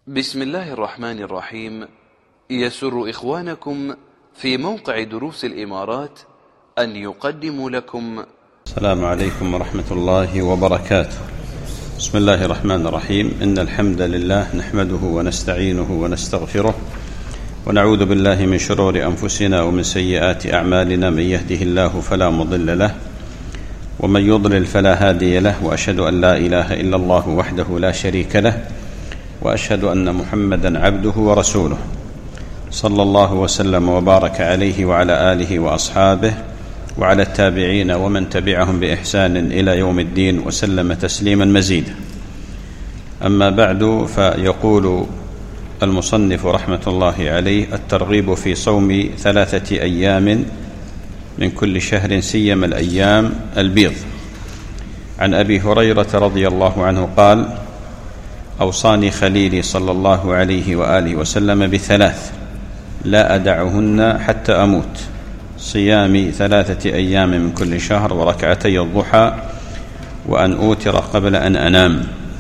بسم الله الرحمن الرحيم. يسر إخوانكم في موقع دروس الإمارات أن يقدموا لكم السلام عليكم ورحمة الله وبركاته. بسم الله الرحمن الرحيم. إن الحمد لله نحمده ونستعينه ونستغفره ونعوذ بالله من شرور أنفسنا ومن سيئات أعمالنا. من يهده الله فلا مضل له ومن يضلل فلا هادي له، وأشهد أن لا إله إلا الله وحده لا شريك له، وأشهد أن محمدا عبده ورسوله، صلى الله وسلم وبارك عليه وعلى آله وأصحابه وعلى التابعين ومن تبعهم بإحسان إلى يوم الدين وسلم تسليما مزيدا. أما بعد، فيقول المصنف رحمة الله عليه: الترغيب في صوم 3 أيام من كل شهر، سيما الأيام البيض. عن أبي هريرة رضي الله عنه قال: أوصاني خليلي صلى الله عليه وآله وسلم ب3 لا أدعهن حتى أموت: صيام 3 أيام من كل شهر، وركعتي الضحى، وأن أوتر قبل أن أنام.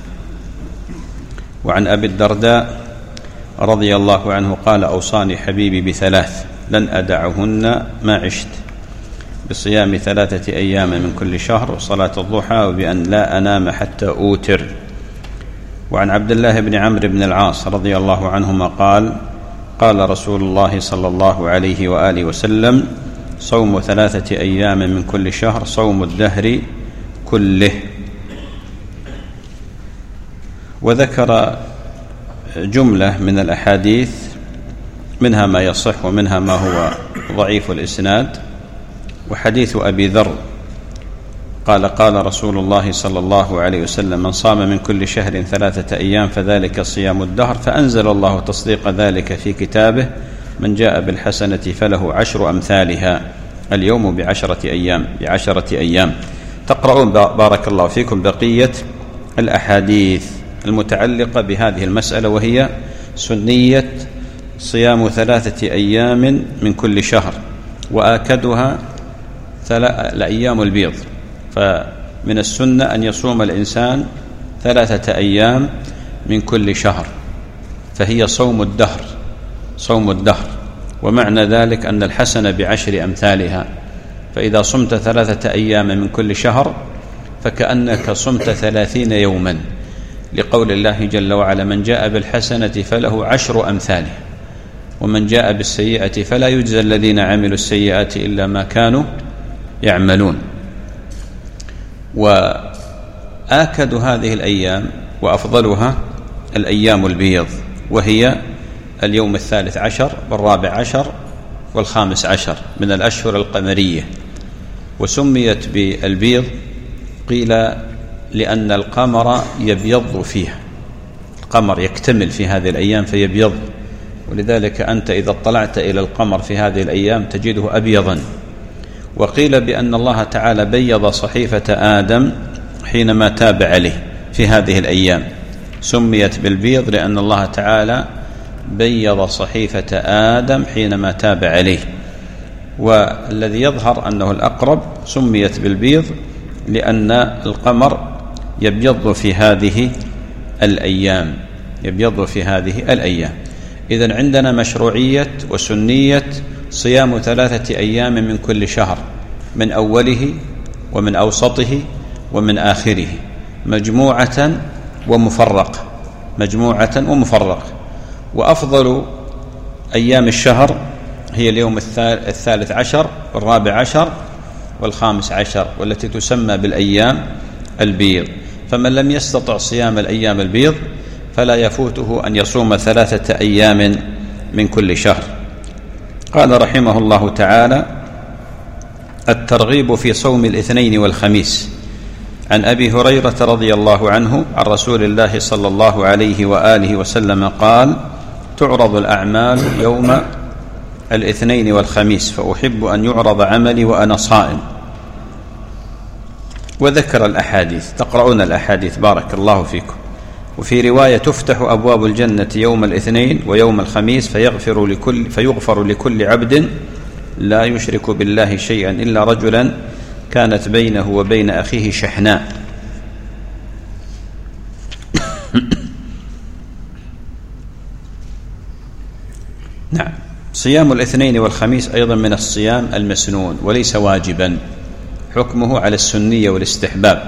وعن أبي الدرداء رضي الله عنه قال: أوصاني حبيبي ب3 لن أدعهن ما عشت: بصيام 3 أيام من كل شهر، وصلاة الضحى، وبأن لا أنام حتى أوتر. وعن عبد الله بن عمرو بن العاص رضي الله عنهما قال: قال رسول الله صلى الله عليه وآله وسلم: صوم 3 أيام من كل شهر صوم الدهر كله. وذكر جملة من الأحاديث، منها ما يصح ومنها ما هو ضعيف الإسناد. وحديث أبي ذر قال: قال رسول الله صلى الله عليه وسلم: من صام من كل شهر 3 أيام فذلك صيام الدهر. فأنزل الله تصديق ذلك في كتابه: من جاء بالحسنة فله 10 أمثالها، اليوم ب10 أيام. تقرؤون بارك الله فيكم بقية الأحاديث المتعلقة بهذه المسألة، وهي سنية صيام 3 أيام من كل شهر، وآكدها الأيام البيض. فمن السنة أن يصوم الإنسان 3 أيام من كل شهر، فهي صوم الدهر. ومعنى ذلك أن الحسنة ب10 أمثالها. فإذا صمت 3 أيام من كل شهر فكأنك صمت 30 يوما، لقول الله جل وعلا: من جاء بالحسنة فله 10 أمثالها، ومن جاء بالسيئة فلا يجزى الذين عملوا السيئات إلا ما كانوا يعملون. وآكد هذه الأيام وأفضلها الأيام البيض، وهي اليوم 13 وال14 وال15 من الأشهر القمرية. وسميت بالبيض قيل لأن القمر يبيض فيها، القمر يكتمل في هذه الأيام فيبيض، ولذلك أنت إذا اطلعت إلى القمر في هذه الأيام تجده أبيضا. وقيل بأن الله تعالى بيض صحيفة آدم حينما تاب عليه في هذه الأيام، سميت بالبيض لأن الله تعالى بيض صحيفة آدم حينما تاب عليه. والذي يظهر أنه الأقرب سميت بالبيض لأن القمر يبيض في هذه الأيام. إذن عندنا مشروعية وسنية صيام 3 أيام من كل شهر، من أوله ومن أوسطه ومن آخره، مجموعة ومفرقة. وأفضل أيام الشهر هي اليوم 13 وال14 وال15، والتي تسمى بالأيام البيض. فمن لم يستطع صيام الأيام البيض فلا يفوته أن يصوم 3 أيام من كل شهر. قال رحمه الله تعالى: الترغيب في صوم الاثنين والخميس. عن أبي هريرة رضي الله عنه عن رسول الله صلى الله عليه وآله وسلم قال: تعرض الأعمال يوم الاثنين والخميس، فأحب أن يعرض عملي وأنا صائم. وذكر الأحاديث، تقرؤون الأحاديث بارك الله فيكم. وفي رواية: تفتح أبواب الجنة يوم الاثنين ويوم الخميس، فيغفر لكل عبد لا يشرك بالله شيئا إلا رجلا كانت بينه وبين أخيه شحناء. نعم. صيام الاثنين والخميس أيضا من الصيام المسنون وليس واجبا، حكمه على السنية والاستحباب.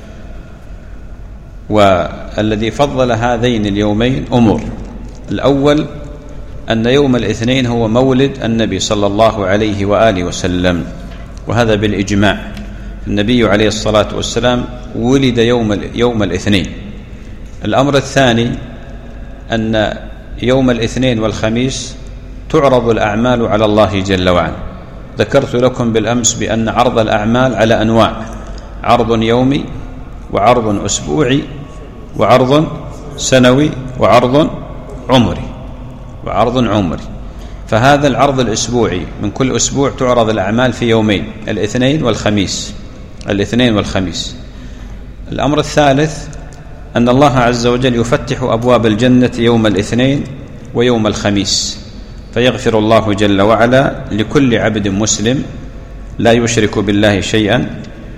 والذي فضل هذين اليومين أمور: الأول أن يوم الاثنين هو مولد النبي صلى الله عليه وآله وسلم، وهذا بالإجماع. النبي عليه الصلاة والسلام ولد يوم الاثنين. الأمر الثاني أن يوم الاثنين والخميس تعرض الأعمال على الله جل وعلا. ذكرت لكم بالأمس بأن عرض الأعمال على أنواع: عرض يومي، وعرض أسبوعي، وعرض سنوي، وعرض عمري. فهذا العرض الأسبوعي من كل أسبوع تعرض الأعمال في يومين: الاثنين والخميس. الأمر الثالث أن الله عز وجل يفتح أبواب الجنة يوم الاثنين ويوم الخميس، فيغفر الله جل وعلا لكل عبد مسلم لا يشرك بالله شيئا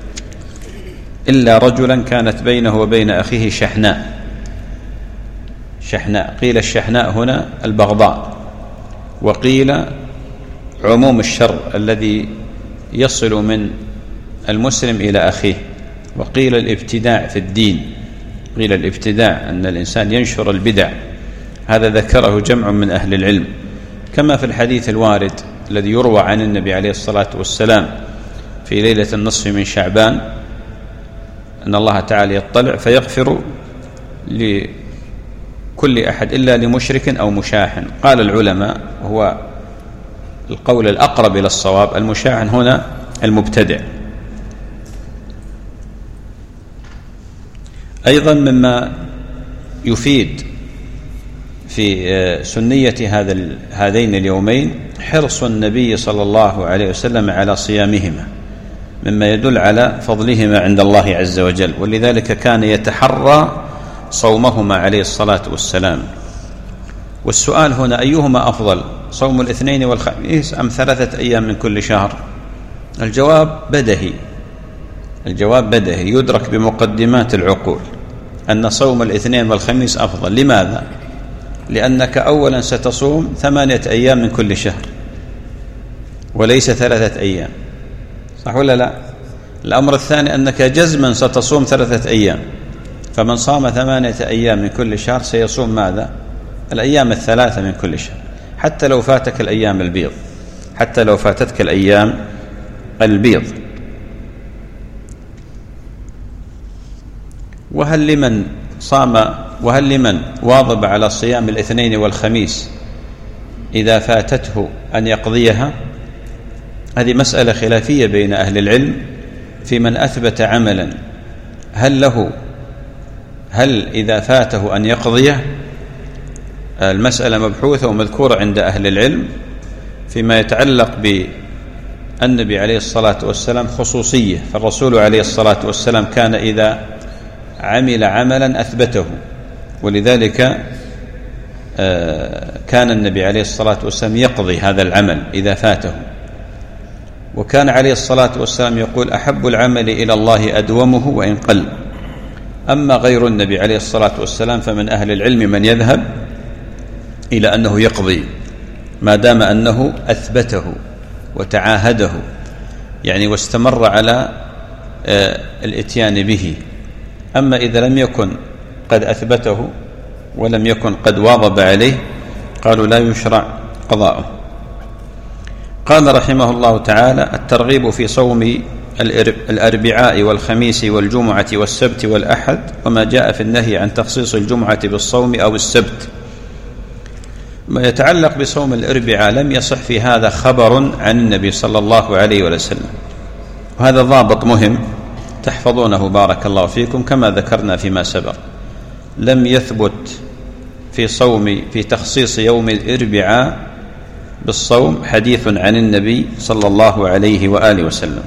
إلا رجلا كانت بينه وبين أخيه شحناء. قيل الشحناء هنا البغضاء، وقيل عموم الشر الذي يصل من المسلم إلى أخيه، وقيل الابتداع في الدين، قيل الابتداع أن الإنسان ينشر البدع. هذا ذكره جمع من أهل العلم، كما في الحديث الوارد الذي يروى عن النبي عليه الصلاة والسلام في ليلة النصف من شعبان أن الله تعالى يطلع فيغفر لكل أحد إلا لمشرك أو مشاحن. قال العلماء، وهو القول الأقرب إلى الصواب، المشاحن هنا المبتدع. أيضا مما يفيد في سنية هذين اليومين حرص النبي صلى الله عليه وسلم على صيامهما، مما يدل على فضلهما عند الله عز وجل، ولذلك كان يتحرى صومهما عليه الصلاة والسلام. والسؤال هنا: أيهما أفضل، صوم الاثنين والخميس أم 3 أيام من كل شهر؟ الجواب بدهي يدرك بمقدمات العقول أن صوم الاثنين والخميس أفضل. لماذا؟ لأنك أولا ستصوم 8 أيام من كل شهر وليس 3 أيام، صح ولا لا؟ الأمر الثاني أنك جزما ستصوم 3 أيام، فمن صام 8 أيام من كل شهر سيصوم ماذا؟ الأيام 3 من كل شهر، حتى لو فاتك الأيام البيض. وهل لمن واظب على صيام الاثنين والخميس إذا فاتته أن يقضيها؟ هذه مسألة خلافية بين أهل العلم في من أثبت عملا، هل إذا فاته أن يقضيه؟ المسألة مبحوثة ومذكورة عند أهل العلم. فيما يتعلق بالنبي عليه الصلاة والسلام خصوصية، فالرسول عليه الصلاة والسلام كان إذا عمل عملا أثبته، ولذلك كان النبي عليه الصلاة والسلام يقضي هذا العمل إذا فاته. وكان عليه الصلاة والسلام يقول: أحب العمل إلى الله أدومه وإن قل. أما غير النبي عليه الصلاة والسلام فمن أهل العلم من يذهب إلى أنه يقضي ما دام أنه أثبته وتعاهده، يعني واستمر على الاتيان به. أما إذا لم يكن قد أثبته ولم يكن قد واظب عليه قالوا لا يشرع قضاؤه. قال رحمه الله تعالى: الترغيب في صوم الأربعاء والخميس والجمعة والسبت والأحد، وما جاء في النهي عن تخصيص الجمعة بالصوم أو السبت. ما يتعلق بصوم الأربعاء لم يصح في هذا خبر عن النبي صلى الله عليه وسلم، وهذا ضابط مهم تحفظونه بارك الله فيكم. كما ذكرنا فيما سبق، لم يثبت في تخصيص يوم الأربعاء بالصوم حديث عن النبي صلى الله عليه وآله وسلم،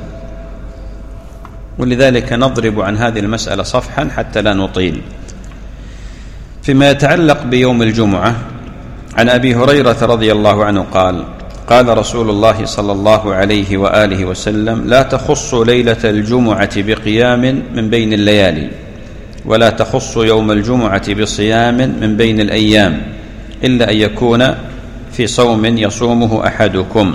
ولذلك نضرب عن هذه المسألة صفحا حتى لا نطيل. فيما يتعلق بيوم الجمعة، عن أبي هريرة رضي الله عنه قال: قال رسول الله صلى الله عليه وآله وسلم: لا تخص ليلة الجمعة بقيام من بين الليالي، ولا تخص يوم الجمعة بصيام من بين الأيام، إلا أن يكون في صوم يصومه أحدكم.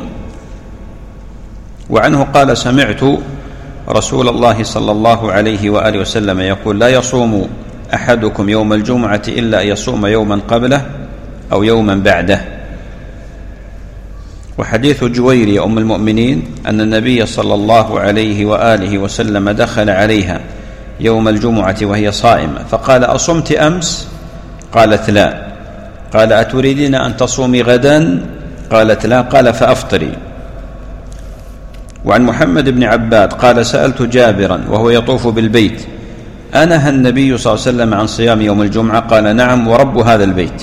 وعنه قال: سمعت رسول الله صلى الله عليه وآله وسلم يقول: لا يصوم أحدكم يوم الجمعة إلا أن يصوم يوما قبله أو يوما بعده. وحديث جويرية أم المؤمنين أن النبي صلى الله عليه وآله وسلم دخل عليها يوم الجمعة وهي صائمة فقال: أصمت أمس؟ قالت: لا. قال: أتريدين أن تصومي غدا؟ قالت: لا. قال: فأفطري. وعن محمد بن عباد قال: سألت جابرا وهو يطوف بالبيت: أنهى النبي صلى الله عليه وسلم عن صيام يوم الجمعة؟ قال: نعم، ورب هذا البيت.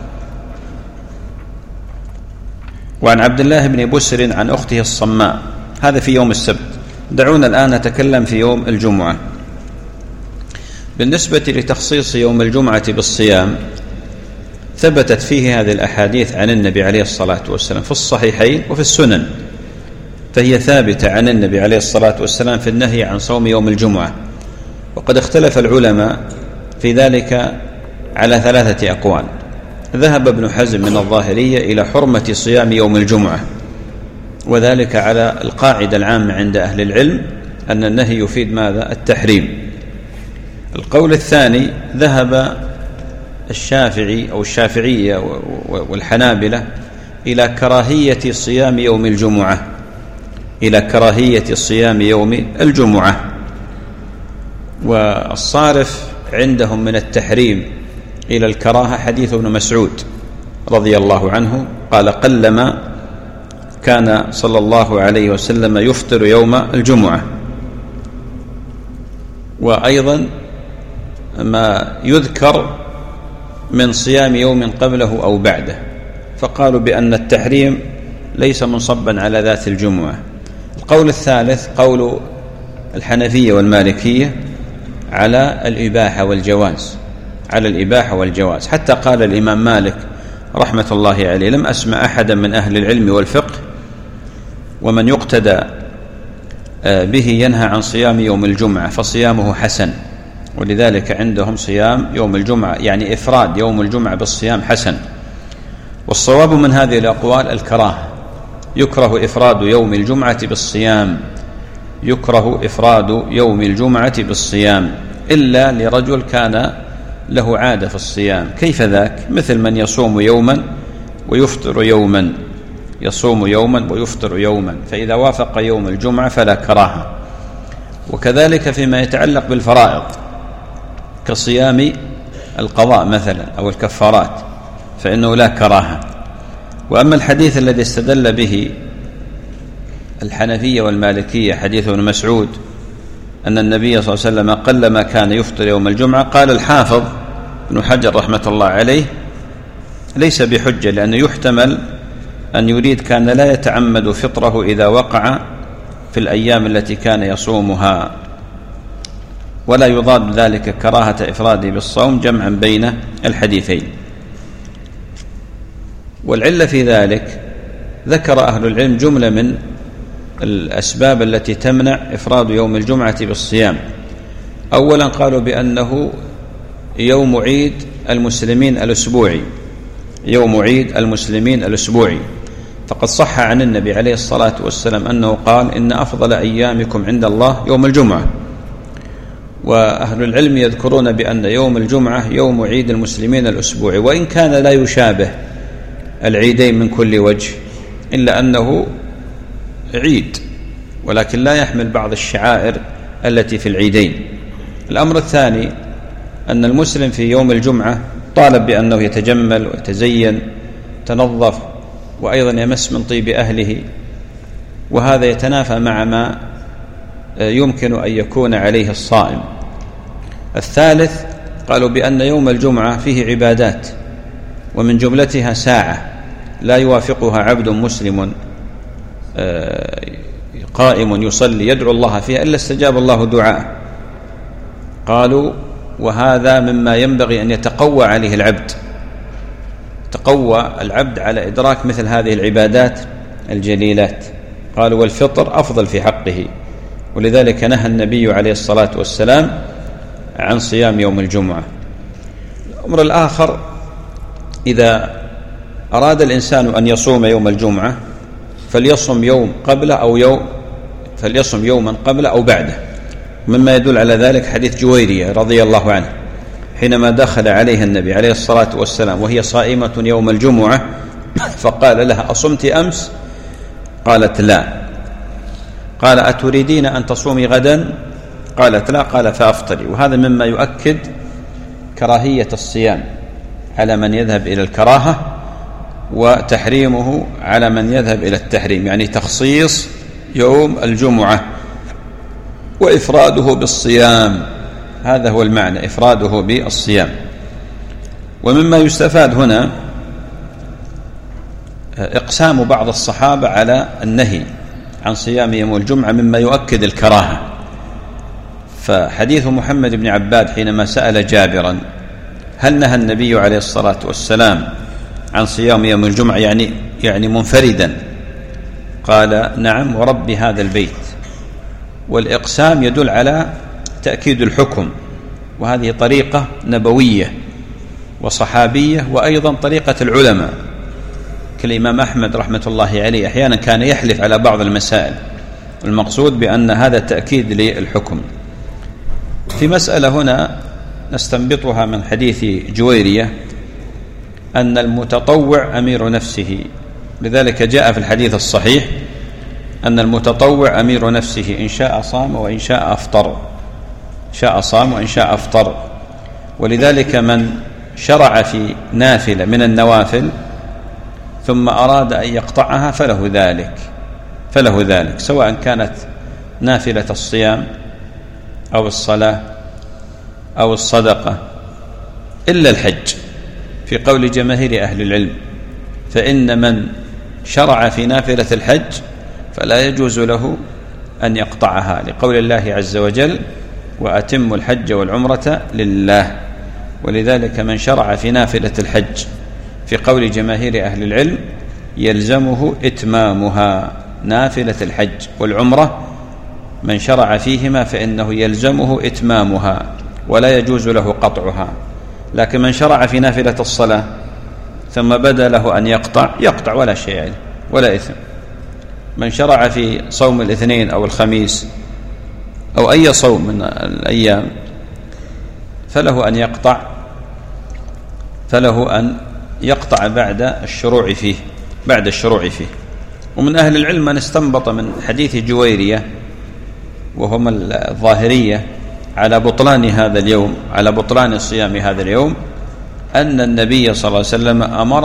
وعن عبد الله بن بسر عن أخته الصماء، هذا في يوم السبت. دعونا الآن نتكلم في يوم الجمعة. بالنسبة لتخصيص يوم الجمعة بالصيام، ثبتت فيه هذه الأحاديث عن النبي عليه الصلاة والسلام في الصحيحين وفي السنن، فهي ثابتة عن النبي عليه الصلاة والسلام في النهي عن صوم يوم الجمعة. وقد اختلف العلماء في ذلك على 3 أقوال. ذهب ابن حزم من الظاهرية إلى حرمة صيام يوم الجمعة، وذلك على القاعدة العامة عند أهل العلم أن النهي يفيد ماذا؟ التحريم. القول الثاني ذهب الشافعي أو الشافعية والحنابلة إلى كراهية صيام يوم الجمعة، إلى كراهية صيام يوم الجمعة. والصارف عندهم من التحريم إلى الكراهة حديث ابن مسعود رضي الله عنه قال: قلما كان صلى الله عليه وسلم يفطر يوم الجمعة. وأيضا ما يذكر من صيام يوم قبله أو بعده، فقالوا بأن التحريم ليس منصبا على ذات الجمعة. القول الثالث قول الحنفية والمالكية على الإباحة والجواز، على الإباحة والجواز، حتى قال الإمام مالك رحمة الله عليه: لم أسمع أحدا من أهل العلم والفقه ومن يقتدى به ينهى عن صيام يوم الجمعة فصيامه حسن. ولذلك عندهم صيام يوم الجمعة يعني إفراد يوم الجمعة بالصيام حسن. والصواب من هذه الأقوال الكراهة، يكره إفراد يوم الجمعة بالصيام، يكره إفراد يوم الجمعة بالصيام إلا لرجل كان له عادة في الصيام. كيف ذاك؟ مثل من يصوم يوما ويفطر يوما، يصوم يوما ويفطر يوما، فإذا وافق يوم الجمعة فلا كراهة. وكذلك فيما يتعلق بالفرائض كصيام القضاء مثلا أو الكفارات فإنه لا كراهة. وأما الحديث الذي استدل به الحنفية والمالكية حديث ابن مسعود أن النبي صلى الله عليه وسلم قلما كان يفطر يوم الجمعة، قال الحافظ ابن حجر رحمة الله عليه: ليس بحجة، لأنه يحتمل أن يريد كان لا يتعمد فطره إذا وقع في الأيام التي كان يصومها، ولا يضاد ذلك كراهة إفراده بالصوم جمعا بين الحديثين. والعلة في ذلك ذكر أهل العلم جملة من الأسباب التي تمنع إفراد يوم الجمعة بالصيام. أولا قالوا بأنه يوم عيد المسلمين الأسبوعي، يوم عيد المسلمين الأسبوعي، فقد صح عن النبي عليه الصلاة والسلام أنه قال: إن أفضل أيامكم عند الله يوم الجمعة. وأهل العلم يذكرون بأن يوم الجمعة يوم عيد المسلمين الأسبوعي، وإن كان لا يشابه العيدين من كل وجه إلا أنه عيد، ولكن لا يحمل بعض الشعائر التي في العيدين. الأمر الثاني أن المسلم في يوم الجمعة طالب بأنه يتجمل ويتزين، تنظف، وأيضا يمس من طيب أهله، وهذا يتنافى مع ما يمكن أن يكون عليه الصائم. الثالث قالوا بأن يوم الجمعة فيه عبادات، ومن جملتها ساعة لا يوافقها عبد مسلم قائم يصلي يدعو الله فيها إلا استجاب الله دعاءه. قالوا وهذا مما ينبغي أن يتقوى عليه العبد، تقوى العبد على إدراك مثل هذه العبادات الجليلات. قالوا والفطر أفضل في حقه، ولذلك نهى النبي عليه الصلاة والسلام عن صيام يوم الجمعة. الأمر الآخر إذا أراد الإنسان أن يصوم يوم الجمعة فليصم يوما قبله أو بعده. مما يدل على ذلك حديث جويرية رضي الله عنه حينما دخل عليها النبي عليه الصلاة والسلام وهي صائمة يوم الجمعة فقال لها: أصمت أمس؟ قالت: لا. قال: أتريدين أن تصومي غدا؟ قالت: لا. قال: فأفطري. وهذا مما يؤكد كراهية الصيام على من يذهب إلى الكراهة، وتحريمه على من يذهب إلى التحريم، يعني تخصيص يوم الجمعة وإفراده بالصيام. هذا هو المعنى، إفراده بالصيام. ومما يستفاد هنا إقسام بعض الصحابة على النهي عن صيام يوم الجمعة مما يؤكد الكراهة. فحديث محمد بن عباد حينما سأل جابرا: هل نهى النبي عليه الصلاة والسلام عن صيام يوم الجمعة يعني منفردا؟ قال: نعم ورب هذا البيت. والإقسام يدل على تأكيد الحكم، وهذه طريقة نبوية وصحابية، وأيضا طريقة العلماء كالإمام أحمد رحمة الله عليه أحيانا كان يحلف على بعض المسائل، المقصود بأن هذا تأكيد للحكم. في مسألة هنا نستنبطها من حديث جويرية أن المتطوع أمير نفسه، لذلك جاء في الحديث الصحيح أن المتطوع أمير نفسه، إن شاء صام وإن شاء أفطر، شاء صام وإن شاء أفطر. ولذلك من شرع في نافلة من النوافل ثم أراد أن يقطعها فله ذلك سواء كانت نافلة الصيام أو الصلاة أو الصدقة، إلا الحج في قول جماهير أهل العلم، فإن من شرع في نافلة الحج فلا يجوز له أن يقطعها، لقول الله عز وجل: وأتم الحج والعمرة لله. ولذلك من شرع في نافلة الحج في قول جماهير أهل العلم يلزمه إتمامها، نافلة الحج والعمرة من شرع فيهما فإنه يلزمه إتمامها ولا يجوز له قطعها. لكن من شرع في نافلة الصلاة ثم بدا له أن يقطع ولا شيء عليه ولا إثم. من شرع في صوم الاثنين أو الخميس أو أي صوم من الأيام فله أن يقطع بعد الشروع فيه. ومن أهل العلم من استنبط من حديث جويرية وهم الظاهرية على بطلان هذا اليوم، على بطلان صيام هذا اليوم، أن النبي صلى الله عليه وسلم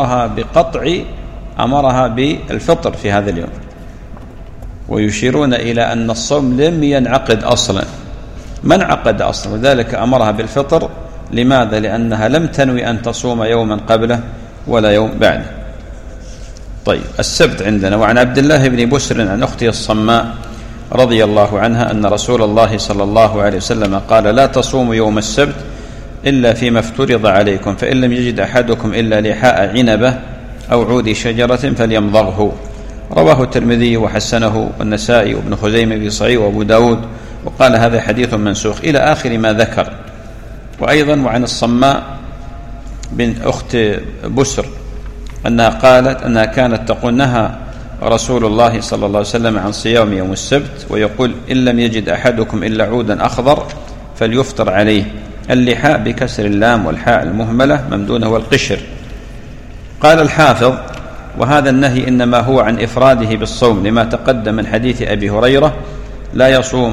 أمرها بالفطر في هذا اليوم، ويشيرون إلى أن الصوم لم ينعقد أصلا، ما انعقد أصلا، وذلك أمرها بالفطر. لماذا؟ لأنها لم تنوي أن تصوم يوما قبله ولا يوم بعده. طيب، السبت عندنا. وعن عبد الله بن بسر عن أخته الصماء رضي الله عنها أن رسول الله صلى الله عليه وسلم قال: لا تصوموا يوم السبت إلا فيما افترض عليكم، فإن لم يجد أحدكم إلا لحاء عنبة أو عود شجرة فليمضغه. رواه الترمذي وحسنه والنسائي وابن خزيمة في صحيح وأبو داود، وقال هذا حديث منسوخ إلى آخر ما ذكر. وأيضا وعن الصماء بنت أخت بسر أنها قالت أنها كانت تقول: نهى رسول الله صلى الله عليه وسلم عن صيام يوم السبت، ويقول: إن لم يجد أحدكم إلا عودا أخضر فليفطر عليه. اللحاء بكسر اللام والحاء المهملة ممدونة والقشر. قال الحافظ: وهذا النهي إنما هو عن إفراده بالصوم لما تقدم من حديث أبي هريرة: لا يصوم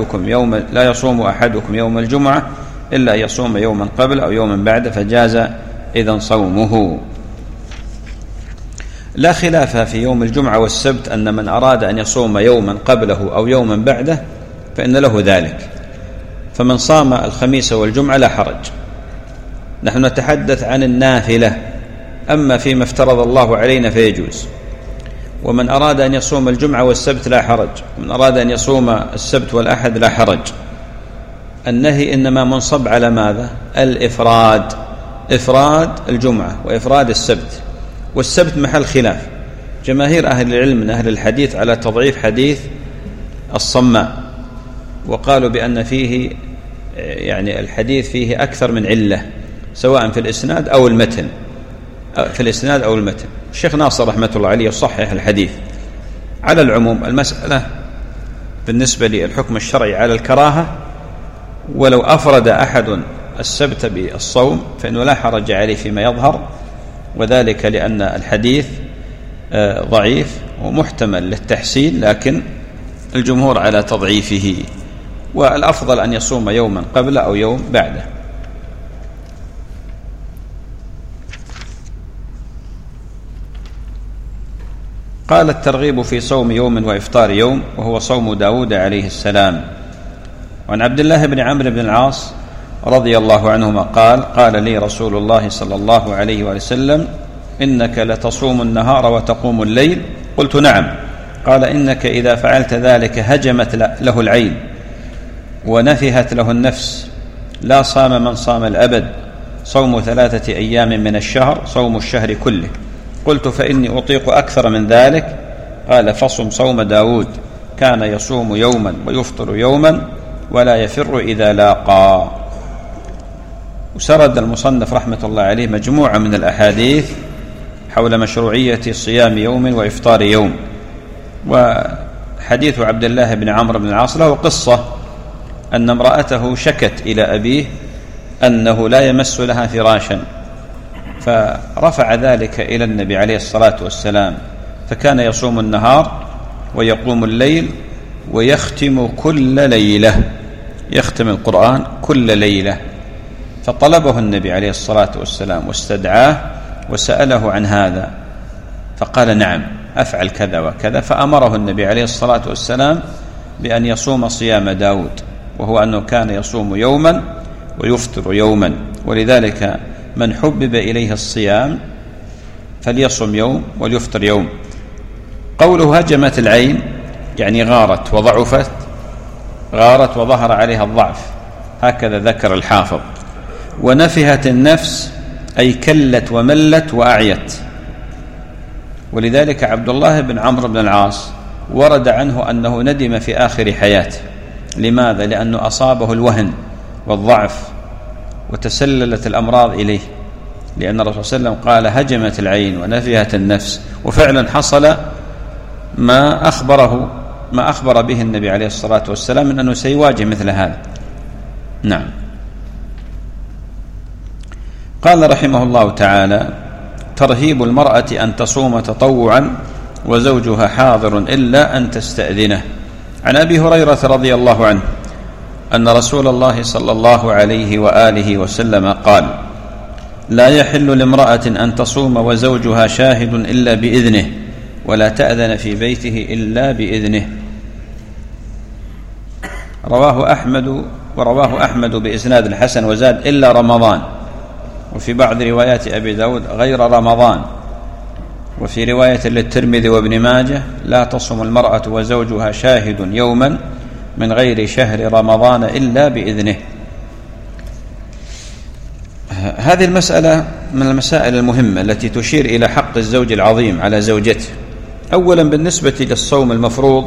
أحدكم يوم الجمعة إلا يصوم يوما قبل أو يوما بعد، فجاز إذن صومه. لا خلاف في يوم الجمعة والسبت أن من أراد أن يصوم يوما قبله أو يوما بعده فإن له ذلك، فمن صام الخميس والجمعة لا حرج. نحن نتحدث عن النافلة، أما فيما افترض الله علينا فيجوز. ومن أراد أن يصوم الجمعة والسبت لا حرج، ومن أراد أن يصوم السبت والأحد لا حرج. النهي إنما منصب على ماذا؟ الإفراد، إفراد الجمعة وإفراد السبت. والسبت محل خلاف، جماهير أهل العلم من أهل الحديث على تضعيف حديث الصماء، وقالوا بأن فيه الحديث فيه أكثر من علة، سواء في الإسناد أو المتن. في الإسناد أو المتن. الشيخ ناصر رحمة الله عليه يصحح الحديث. على العموم المسألة بالنسبة للحكم الشرعي على الكراهة، ولو أفرد أحد السبت بالصوم فإنه لا حرج عليه فيما يظهر، وذلك لأن الحديث ضعيف ومحتمل للتحسين، لكن الجمهور على تضعيفه، والأفضل أن يصوم يوما قبل أو يوم بعده. قال الترغيب في صوم يوم وإفطار يوم، وهو صوم داود عليه السلام. وعن عبد الله بن عمرو بن العاص رضي الله عنهما قال لي رسول الله صلى الله عليه وسلم: إنك لتصوم النهار وتقوم الليل. قلت: نعم. قال: إنك إذا فعلت ذلك هجمت له العين ونفهت له النفس، لا صام من صام الأبد، صوم 3 أيام من الشهر، صوم الشهر كله. قلت: فإني أطيق أكثر من ذلك. قال: فصم صوم داود، كان يصوم يوما ويفطر يوما ولا يفر إذا لاقى. وسرد المصنف رحمة الله عليه مجموعة من الأحاديث حول مشروعية صيام يوم وإفطار يوم. وحديث عبد الله بن عمرو بن العاص له قصة، أن امرأته شكت إلى أبيه أنه لا يمس لها فراشا، فرفع ذلك إلى النبي عليه الصلاة والسلام، فكان يصوم النهار ويقوم الليل ويختم كل ليلة، يختم القرآن كل ليلة. فطلبه النبي عليه الصلاة والسلام واستدعاه وسأله عن هذا، فقال: نعم أفعل كذا وكذا. فأمره النبي عليه الصلاة والسلام بأن يصوم صيام داود، وهو أنه كان يصوم يوما ويفطر يوما. ولذلك من حبب إليه الصيام فليصم يوم وليفطر يوم. قوله هجمت العين يعني غارت وضعفت، غارت وظهر عليها الضعف، هكذا ذكر الحافظ. ونفهت النفس أي كلت وملت وأعيت. ولذلك عبد الله بن عمرو بن العاص ورد عنه أنه ندم في آخر حياته. لماذا؟ لأنه أصابه الوهن والضعف وتسللت الأمراض إليه، لأن الرسول صلى الله عليه وسلم قال: هجمت العين ونفهت النفس. وفعلا حصل ما أخبر به النبي عليه الصلاة والسلام من أنه سيواجه مثل هذا. نعم. قال رحمه الله تعالى: ترهيب المرأة أن تصوم تطوعا وزوجها حاضر إلا أن تستأذنه. عن أبي هريرة رضي الله عنه أن رسول الله صلى الله عليه وآله وسلم قال: لا يحل لامرأة أن تصوم وزوجها شاهد إلا بإذنه، ولا تأذن في بيته إلا بإذنه. رواه أحمد بإسناد الحسن وزاد: إلا رمضان. وفي بعض روايات أبي داود: غير رمضان. وفي رواية للترمذي وابن ماجه: لا تصم المرأة وزوجها شاهد يوما من غير شهر رمضان إلا بإذنه. هذه المسألة من المسائل المهمة التي تشير إلى حق الزوج العظيم على زوجته. أولا بالنسبة للصوم المفروض،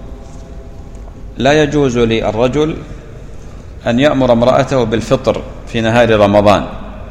لا يجوز للرجل أن يأمر امرأته بالفطر في نهار رمضان،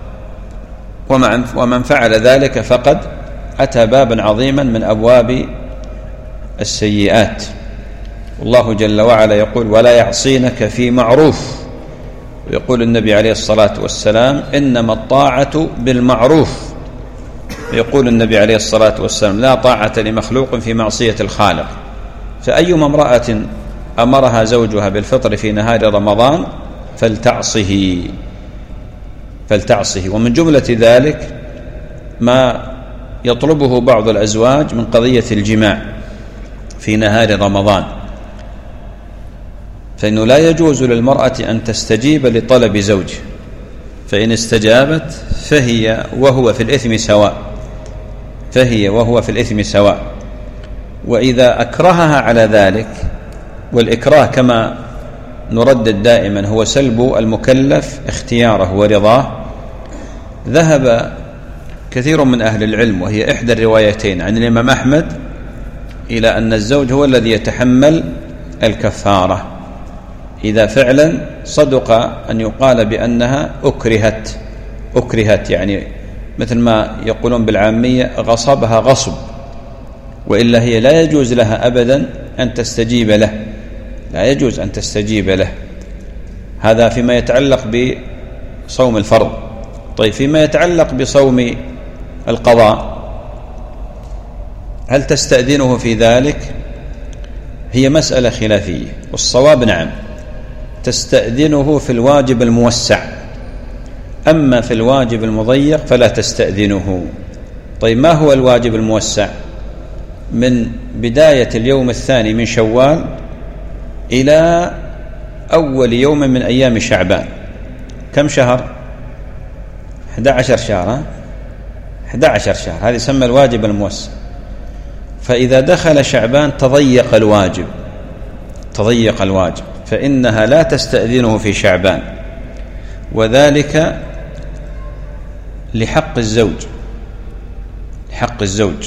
ومن فعل ذلك فقد أتى بابا عظيما من أبواب السيئات. والله جل وعلا يقول: ولا يعصينك في معروف. ويقول النبي عليه الصلاة والسلام: إنما الطاعة بالمعروف. ويقول النبي عليه الصلاة والسلام: لا طاعة لمخلوق في معصية الخالق. فأيما امرأة أمرها زوجها بالفطر في نهار رمضان فلتعصه. ومن جملة ذلك ما يطلبه بعض الأزواج من قضية الجماع في نهار رمضان، فإنه لا يجوز للمرأة أن تستجيب لطلب زوجها، فإن استجابت فهي وهو في الإثم سواء. وإذا أكرهها على ذلك، والإكراه كما نردد دائما هو سلب المكلف اختياره ورضاه، ذهب كثير من أهل العلم، وهي إحدى الروايتين عن الإمام أحمد، إلى أن الزوج هو الذي يتحمل الكفارة إذا فعلا صدق أن يقال بأنها أكرهت، يعني مثل ما يقولون بالعامية غصبها غصب، وإلا هي لا يجوز لها أبدا أن تستجيب له، لا يجوز أن تستجيب له. هذا فيما يتعلق بصوم الفرض. طيب فيما يتعلق بصوم القضاء هل تستأذنه في ذلك؟ هي مسألة خلافية، والصواب نعم، تستأذنه في الواجب الموسع، أما في الواجب المضيق فلا تستأذنه. طيب ما هو الواجب الموسع؟ من بداية اليوم الثاني من شوال إلى أول يوم من أيام شعبان. كم شهر؟ 11 شهر. 11 شهر، هذا يسمى الواجب الموسع. فإذا دخل شعبان تضيق الواجب، فإنها لا تستأذنه في شعبان، وذلك لحق الزوج.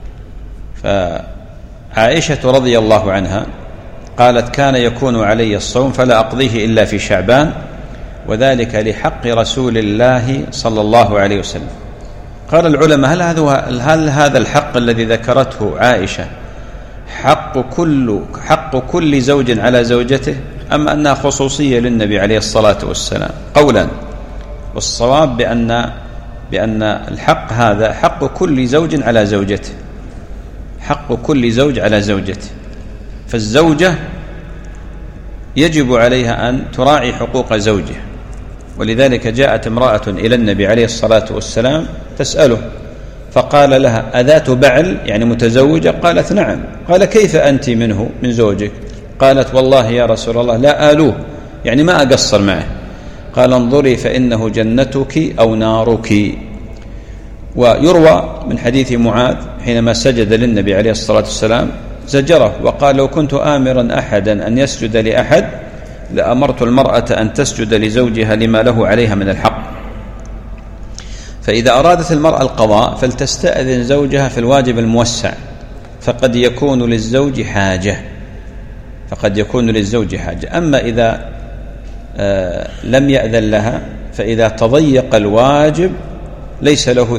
فعائشة رضي الله عنها قالت: كان يكون علي الصوم فلا أقضيه إلا في شعبان، وذلك لحق رسول الله صلى الله عليه وسلم. قال العلماء: هل هذا الحق الذي ذكرته عائشة حق كل زوج على زوجته، أم أنها خصوصية للنبي عليه الصلاة والسلام؟ قولا، والصواب بأن الحق هذا حق كل زوج على زوجته، حق كل زوج على زوجته. فالزوجة يجب عليها أن تراعي حقوق زوجها، ولذلك جاءت امرأة إلى النبي عليه الصلاة والسلام تسأله، فقال لها: أذات بعل يعني متزوجة؟ قالت: نعم. قال: كيف أنت من زوجك؟ قالت: والله يا رسول الله لا آلوه، يعني ما أقصر معه. قال: انظري فإنه جنتك أو نارك. ويروى من حديث معاذ حينما سجد للنبي عليه الصلاة والسلام زجره وقال: لو كنت آمرا أحدا أن يسجد لأحد لأمرت المرأة أن تسجد لزوجها لما له عليها من الحق. فإذا أرادت المرأة القضاء فلتستأذن زوجها في الواجب الموسع، فقد يكون للزوج حاجة. أما إذا لم يأذن لها فإذا تضيق الواجب ليس له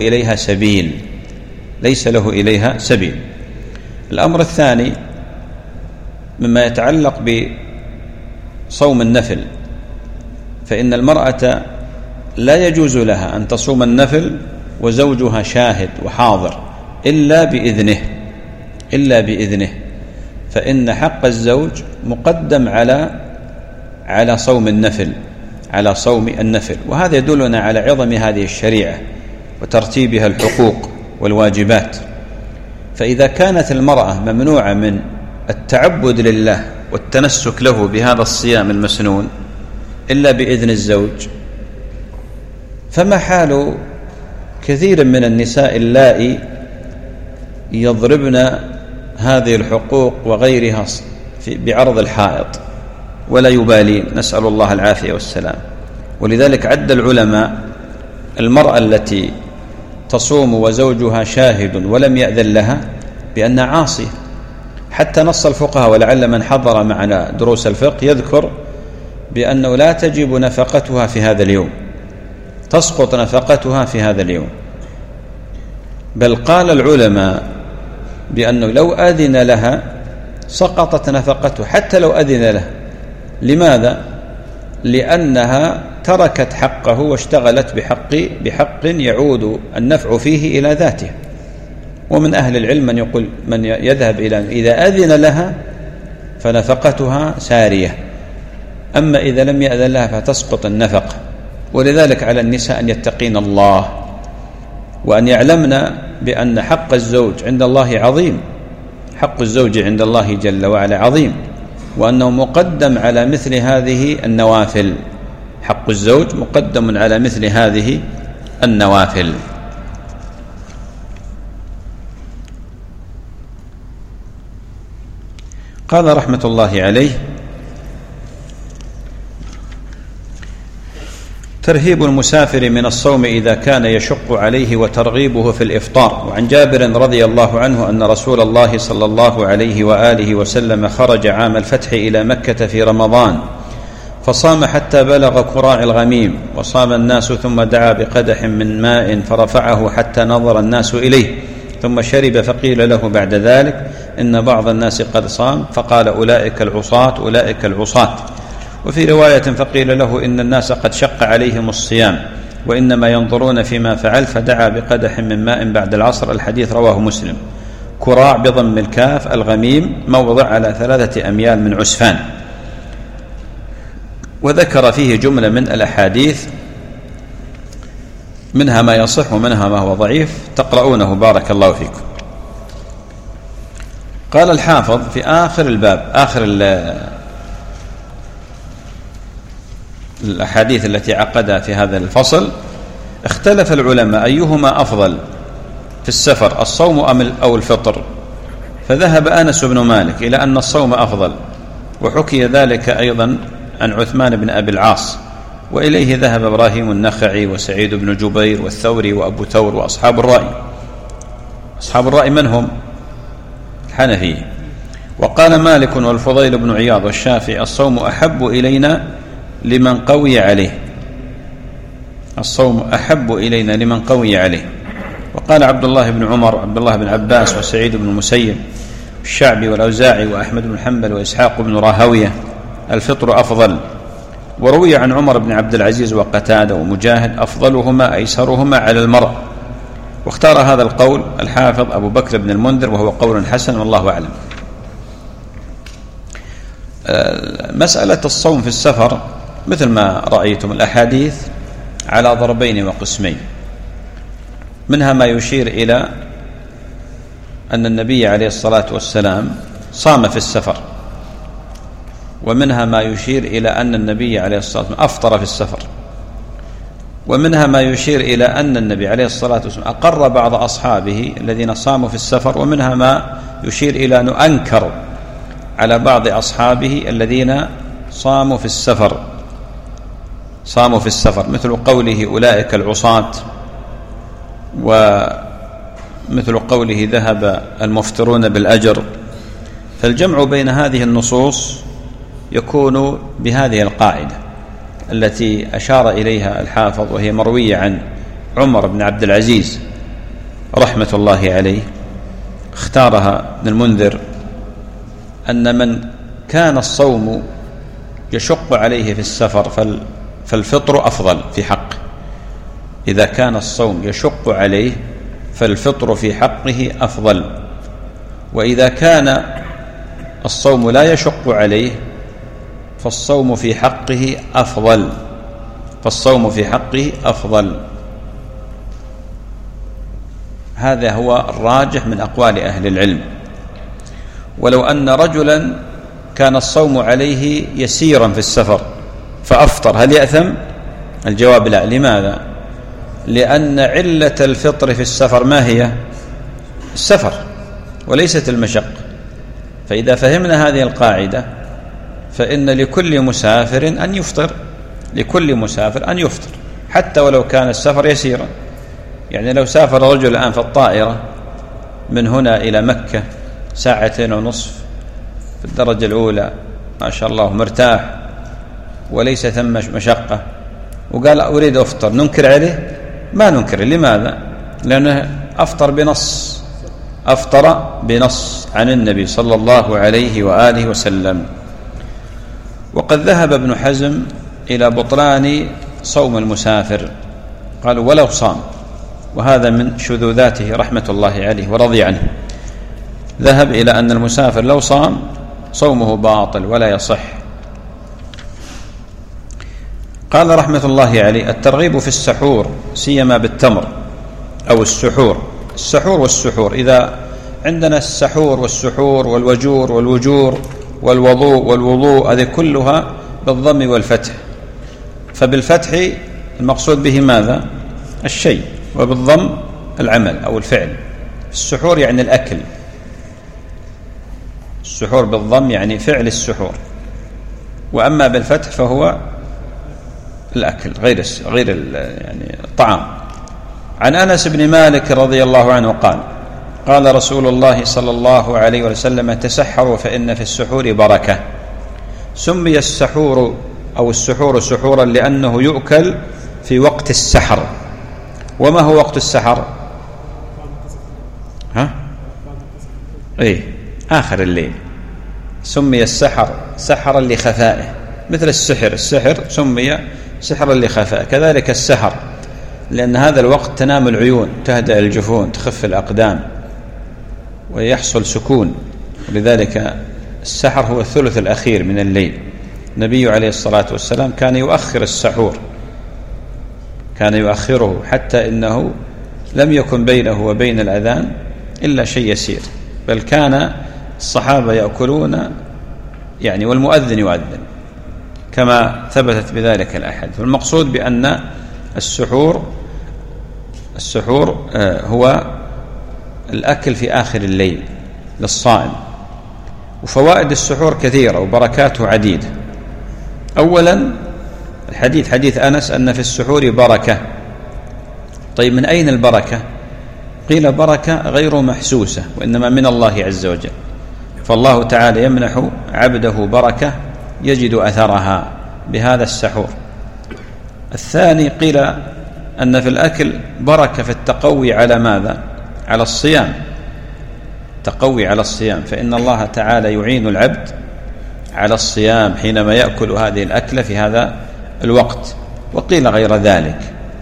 إليها سبيل. الأمر الثاني مما يتعلق بصوم النفل، فإن المرأة لا يجوز لها أن تصوم النفل وزوجها شاهد وحاضر إلا بإذنه، فإن حق الزوج مقدم على صوم النفل، وهذا يدلنا على عظم هذه الشريعة وترتيبها الحقوق والواجبات. فإذا كانت المرأة ممنوعة من التعبد لله والتنسك له بهذا الصيام المسنون إلا بإذن الزوج، فما حال كثير من النساء اللائي يضربن هذه الحقوق وغيرها بعرض الحائط ولا يبالين، نسأل الله العافية والسلام. ولذلك عد العلماء المرأة التي تصوم وزوجها شاهد ولم يأذن لها بأنها عاصية، حتى نص الفقهاء، ولعل من حضر معنا دروس الفقه يذكر بأنه لا تجب نفقتها في هذا اليوم، تسقط نفقتها في هذا اليوم. بل قال العلماء بأنه لو أذن لها سقطت نفقته حتى لو أذن لها. لماذا؟ لأنها تركت حقه واشتغلت بحق يعود النفع فيه إلى ذاته. ومن أهل العلم من يذهب إلى إذا أذن لها فنفقتها سارية، أما إذا لم يأذن لها فتسقط النفقة. ولذلك على النساء أن يتقين الله، وأن يعلمن بأن حق الزوج عند الله عظيم، حق الزوج عند الله جل وعلا عظيم، وأنه مقدم على مثل هذه النوافل. حق الزوج مقدم على مثل هذه النوافل. قال رحمة الله عليه: ترهيب المسافر من الصوم إذا كان يشق عليه وترغيبه في الإفطار. وعن جابر رضي الله عنه أن رسول الله صلى الله عليه وآله وسلم خرج عام الفتح إلى مكة في رمضان، فصام حتى بلغ كراع الغميم، وصام الناس، ثم دعا بقدح من ماء فرفعه حتى نظر الناس إليه، ثم شرب، فقيل له بعد ذلك إن بعض الناس قد صام، فقال أولئك العصاة أولئك العصاة. وفي رواية فقيل له إن الناس قد شق عليهم الصيام وإنما ينظرون فيما فعل، فدعا بقدح من ماء بعد العصر. الحديث رواه مسلم. كراع بضم الكاف، الغميم موضع على 3 أميال من عسفان. وذكر فيه جملة من الأحاديث، منها ما يصح ومنها ما هو ضعيف، تقرؤونه بارك الله فيكم. قال الحافظ في آخر الباب، آخر الأحاديث التي عقدها في هذا الفصل: اختلف العلماء أيهما أفضل في السفر، الصوم أو الفطر؟ فذهب أنس بن مالك إلى أن الصوم أفضل، وحكي ذلك أيضا عن عثمان بن أبي العاص، وإليه ذهب إبراهيم النخعي وسعيد بن جبير والثوري وأبو ثور وأصحاب الرأي. أصحاب الرأي من هم؟ الحنفية. وقال مالك والفضيل بن عياض والشافعي: الصوم أحب إلينا لمن قوي عليه، الصوم أحب إلينا لمن قوي عليه. وقال عبد الله بن عمر وعبد الله بن عباس وسعيد بن المسيب والشعبي والأوزاعي وأحمد بن حنبل وإسحاق بن راهوية: الفطر أفضل. وروي عن عمر بن عبد العزيز وقتادة ومجاهد: أفضلهما أيسرهما على المرء. واختار هذا القول الحافظ أبو بكر بن المنذر، وهو قول حسن والله أعلم. مسألة الصوم في السفر مثل ما رأيتم الأحاديث على ضربين وقسمين، منها ما يشير إلى أن النبي عليه الصلاة والسلام صام في السفر، ومنها ما يشير إلى أن النبي عليه الصلاة والسلام أفطر في السفر، ومنها ما يشير إلى أن النبي عليه الصلاة والسلام أقر بعض أصحابه الذين صاموا في السفر، ومنها ما يشير إلى أنه أنكر على بعض أصحابه الذين صاموا في السفر، مثل قوله أولئك العصاة، ومثل قوله ذهب المفطرون بالأجر. فالجمع بين هذه النصوص يكون بهذه القاعدة التي أشار إليها الحافظ، وهي مروية عن عمر بن عبد العزيز رحمة الله عليه، اختارها ابن المنذر: أن من كان الصوم يشق عليه في السفر فالفطر أفضل في حقه. إذا كان الصوم يشق عليه فالفطر في حقه أفضل، وإذا كان الصوم لا يشق عليه فالصوم في حقه أفضل. هذا هو الراجح من أقوال أهل العلم. ولو أن رجلا كان الصوم عليه يسيرا في السفر فأفطر، هل يأثم؟ الجواب لا. لماذا؟ لأن علة الفطر في السفر ما هي؟ السفر وليست المشق. فإذا فهمنا هذه القاعدة فإن لكل مسافر أن يفطر، حتى ولو كان السفر يسيرا. يعني لو سافر رجل الآن في الطائرة من هنا إلى مكة 2.5 في الدرجة الأولى، ما شاء الله مرتاح وليس ثم مشقة، وقال أريد أفطر، ننكر عليه؟ ما ننكر. لماذا؟ لأنه أفطر بنص عن النبي صلى الله عليه وآله وسلم. وقد ذهب ابن حزم إلى بطلان صوم المسافر، قالوا ولو صام، وهذا من شذوذاته رحمة الله عليه ورضي عنه. ذهب إلى أن المسافر لو صام صومه باطل ولا يصح. قال رحمة الله عليه: الترغيب في السحور سيما بالتمر أو السحور والسحور. إذا عندنا السحور والسحور والوجور والوجور والوضوء هذه كلها بالضم والفتح، فبالفتح المقصود به ماذا؟ الشيء، وبالضم العمل أو الفعل. السحور يعني الأكل، السحور بالضم يعني فعل السحور، وأما بالفتح فهو الأكل غير يعني الطعام. عن أنس بن مالك رضي الله عنه قال رسول الله صلى الله عليه وسلم: تسحروا فإن في السحور بركة. سمي السحور أو السحور سحورا لأنه يؤكل في وقت السحر. وما هو وقت السحر؟ آخر الليل. سمي السحر سحرا لخفائه، مثل السحر سمي سحرا لخفائه، كذلك السحر لأن هذا الوقت تنام العيون، تهدأ الجفون، تخف الأقدام ويحصل سكون، ولذلك السحر هو الثلث الأخير من الليل. النبي عليه الصلاة والسلام كان يؤخر السحور، كان يؤخره حتى إنه لم يكن بينه وبين الأذان إلا شيء يسير، بل كان الصحابة يأكلون والمؤذن يؤذن كما ثبتت بذلك الأحاديث. والمقصود بأن السحور هو الأكل في آخر الليل للصائم. وفوائد السحور كثيرة وبركاته عديدة. أولا حديث أنس أن في السحور بركة. طيب من أين البركة؟ قيل بركة غير محسوسة، وإنما من الله عز وجل، فالله تعالى يمنح عبده بركة يجد أثرها بهذا السحور. الثاني قيل أن في الأكل بركة في التقوي على ماذا؟ على الصيام، تقوي على الصيام، فإن الله تعالى يعين العبد على الصيام حينما يأكل هذه الأكلة في هذا الوقت. وقيل غير ذلك.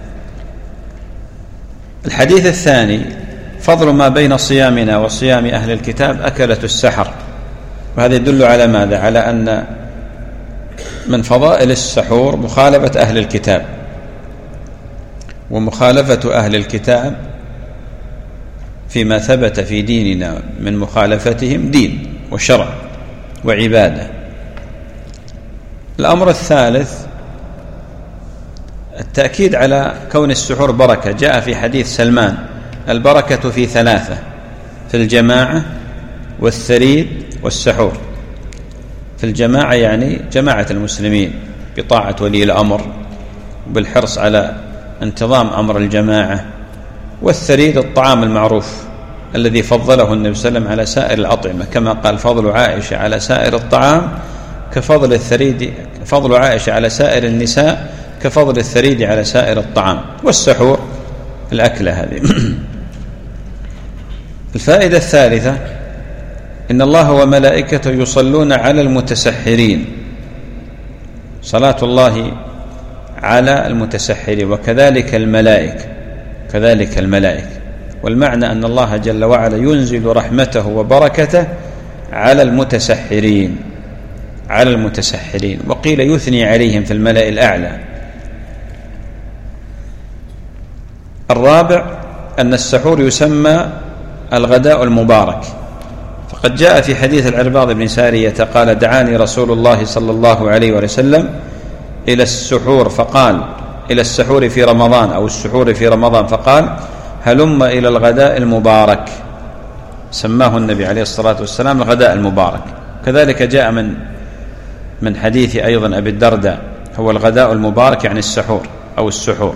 الحديث الثاني فضل ما بين صيامنا وصيام أهل الكتاب أكلة السحر، وهذا يدل على ماذا؟ على أن من فضائل السحور مخالفة أهل الكتاب، ومخالفة أهل الكتاب فيما ثبت في ديننا من مخالفتهم دين وشرع وعبادة. الأمر الثالث التأكيد على كون السحور بركة. جاء في حديث سلمان: البركة في ثلاثة: في الجماعة والثريد والسحور. في الجماعة يعني جماعة المسلمين بطاعة ولي الأمر وبالحرص على انتظام أمر الجماعة. والثريد الطعام المعروف الذي فضله النبي صلى الله عليه وسلم على سائر الأطعمة، كما قال: فضل عائشة على سائر الطعام كفضل الثريد، فضل عائشة على سائر النساء كفضل الثريد على سائر الطعام. والسحور الأكلة هذه. الفائدة الثالثة: إن الله وملائكته يصلون على المتسحرين، صلاة الله على المتسحرين، وكذلك الملائكة. والمعنى أن الله جل وعلا ينزل رحمته وبركته على المتسحرين، وقيل يثني عليهم في الملأ الأعلى. الرابع أن السحور يسمى الغداء المبارك، فقد جاء في حديث العرباض بن سارية قال: دعاني رسول الله صلى الله عليه وسلم إلى السحور في رمضان، أو السحور في رمضان، فقال: هلم إلى الغداء المبارك. سماه النبي عليه الصلاة والسلام الغداء المبارك. كذلك جاء من حديث أيضا أبي الدرداء: هو الغداء المبارك يعني السحور أو السحور.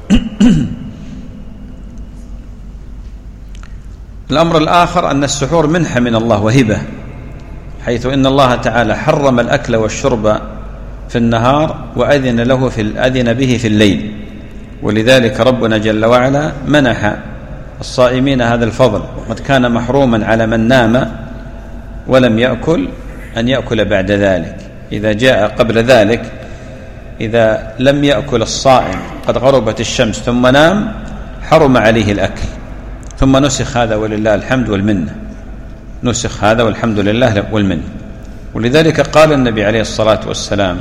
الأمر الآخر أن السحور منحة من الله وهبة، حيث إن الله تعالى حرم الأكل والشرب في النهار وأذن به في الليل، ولذلك ربنا جل وعلا منح الصائمين هذا الفضل، وقد كان محروما على من نام ولم يأكل أن يأكل بعد ذلك. إذا جاء قبل ذلك، إذا لم يأكل الصائم قد غربت الشمس ثم نام، حرم عليه الأكل، ثم نسخ هذا ولله الحمد والمنة، نسخ هذا والحمد لله والمنة. ولذلك قال النبي عليه الصلاة والسلام: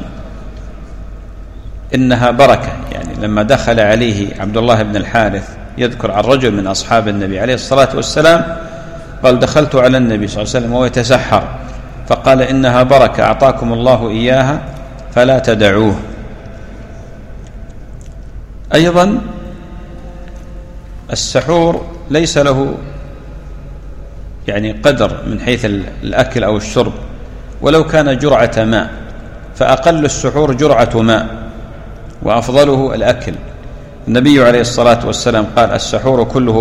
إنها بركة. يعني لما دخل عليه عبد الله بن الحارث يذكر عن رجل من أصحاب النبي عليه الصلاة والسلام قال: دخلت على النبي صلى الله عليه وسلم وهو يتسحر، فقال: إنها بركة أعطاكم الله إياها فلا تدعوه. أيضا السحور ليس له قدر من حيث الأكل أو الشرب، ولو كان جرعة ماء، فأقل السحور جرعة ماء وأفضله الأكل. النبي عليه الصلاة والسلام قال: السحور كله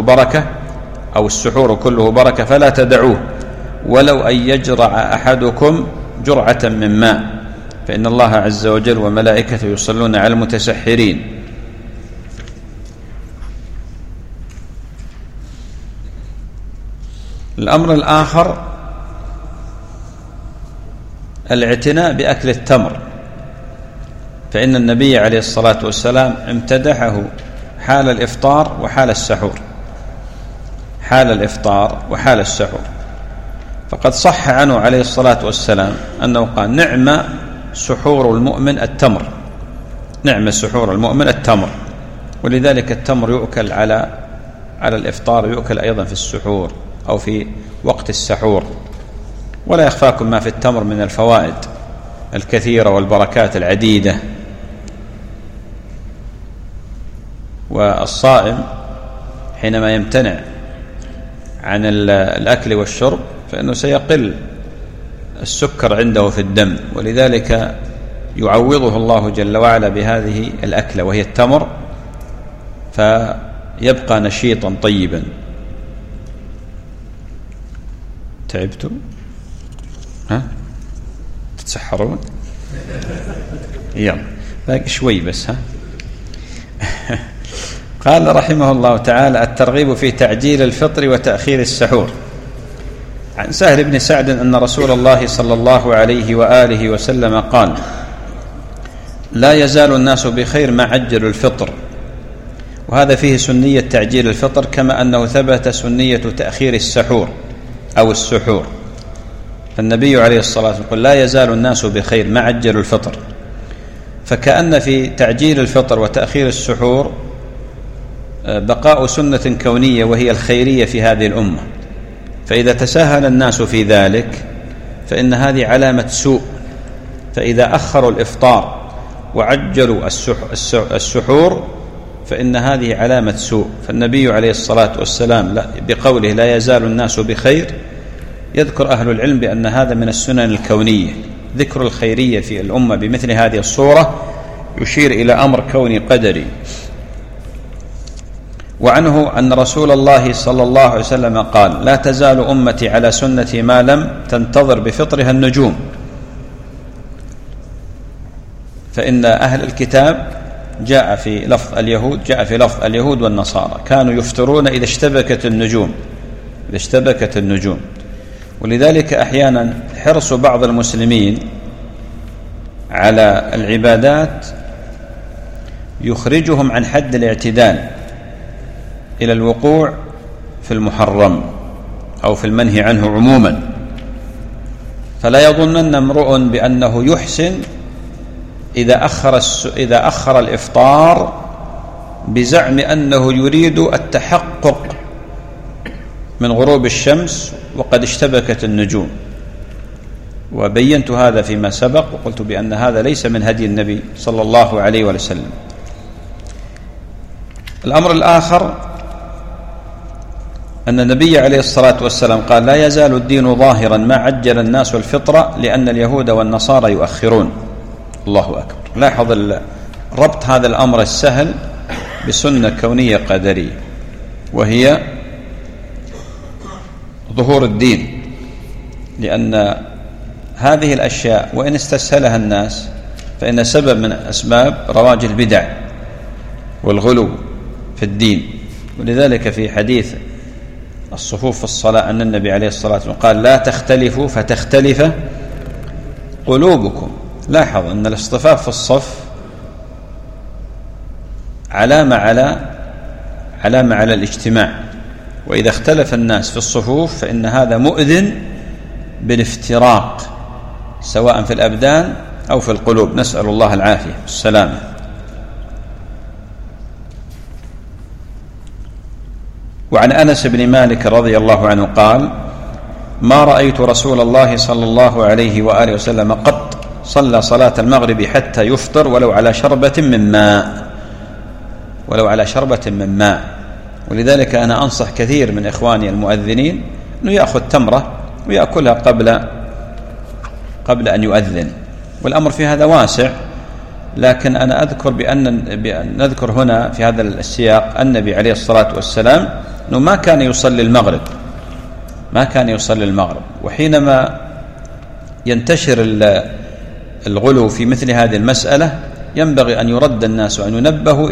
بركة فلا تدعوه، ولو أن يجرع أحدكم جرعة من ماء. فإن الله عز وجل وملائكته يصلون على المتسحرين. الأمر الآخر الاعتناء بأكل التمر، فإن النبي عليه الصلاة والسلام امتدحه حال الإفطار وحال السحور، حال الإفطار وحال السحور. فقد صح عنه عليه الصلاة والسلام أنه قال: نعم سحور المؤمن التمر، نعم سحور المؤمن التمر. ولذلك التمر يؤكل على الإفطار، يؤكل أيضا في السحور أو في وقت السحور. ولا يخفاكم ما في التمر من الفوائد الكثيرة والبركات العديدة. والصائم حينما يمتنع عن الأكل والشرب فإنه سيقل السكر عنده في الدم، ولذلك يعوضه الله جل وعلا بهذه الأكلة وهي التمر، فيبقى نشيطا طيبا. تعبتوا؟ تتسحرون؟ يلا باقي شوي بس. قال رحمه الله تعالى: الترغيب في تعجيل الفطر وتأخير السحور. عن سهل بن سعد أن رسول الله صلى الله عليه وآله وسلم قال: لا يزال الناس بخير ما عجلوا الفطر. وهذا فيه سنية تعجيل الفطر، كما أنه ثبت سنية تأخير السحور أو السحور. فالنبي عليه الصلاة والسلام يقول: لا يزال الناس بخير ما عجلوا الفطر. فكأن في تعجيل الفطر وتأخير السحور بقاء سنة كونية وهي الخيرية في هذه الأمة، فإذا تساهل الناس في ذلك فإن هذه علامة سوء. فإذا أخروا الإفطار وعجلوا السحور فإن هذه علامة سوء. فالنبي عليه الصلاة والسلام بقوله لا يزال الناس بخير يذكر أهل العلم بأن هذا من السنن الكونية. ذكر الخيرية في الأمة بمثل هذه الصورة يشير إلى أمر كوني قدري. وعنه أن رسول الله صلى الله عليه وسلم قال: لا تزال أمتي على سنتي ما لم تنتظر بفطرها النجوم. فإن أهل الكتاب جاء في لفظ اليهود والنصارى كانوا يفطرون إذا اشتبكت النجوم. ولذلك أحيانا حرص بعض المسلمين على العبادات يخرجهم عن حد الاعتدال إلى الوقوع في المحرم أو في المنهي عنه عموما. فلا يظنن امرؤ بأنه يحسن إذا أخر الإفطار بزعم أنه يريد التحقق من غروب الشمس وقد اشتبكت النجوم. وبينت هذا فيما سبق، وقلت بأن هذا ليس من هدي النبي صلى الله عليه وسلم. الأمر الآخر أن النبي عليه الصلاة والسلام قال: لا يزال الدين ظاهرا ما عجل الناس الفطرة لأن اليهود والنصارى يؤخرون. الله أكبر. لاحظ ربط هذا الأمر السهل بسنة كونية قدرية، وهي ظهور الدين. لأن هذه الأشياء وإن استسهلها الناس فإن سبب من أسباب رواج البدع والغلو في الدين. ولذلك في حديث الصفوف في الصلاة أن النبي عليه الصلاة والسلام قال: لا تختلفوا فتختلف قلوبكم. لاحظ أن الاصطفاف في الصف علامة على الاجتماع، وإذا اختلف الناس في الصفوف فإن هذا مؤذن بالافتراق سواء في الأبدان أو في القلوب. نسأل الله العافية والسلامة. وعن أنس بن مالك رضي الله عنه قال: ما رأيت رسول الله صلى الله عليه وآله وسلم قط صلى صلاة المغرب حتى يفطر ولو على شربة من ماء. ولذلك أنا أنصح كثير من إخواني المؤذنين أنه يأخذ تمرة ويأكلها قبل أن يؤذن. والأمر في هذا واسع، لكن أنا أذكر بأن نذكر هنا في هذا السياق النبي عليه الصلاة والسلام أنه ما كان يصلي المغرب. وحينما ينتشر الغلو في مثل هذه المسألة ينبغي أن يرد الناس وأن ينبهوا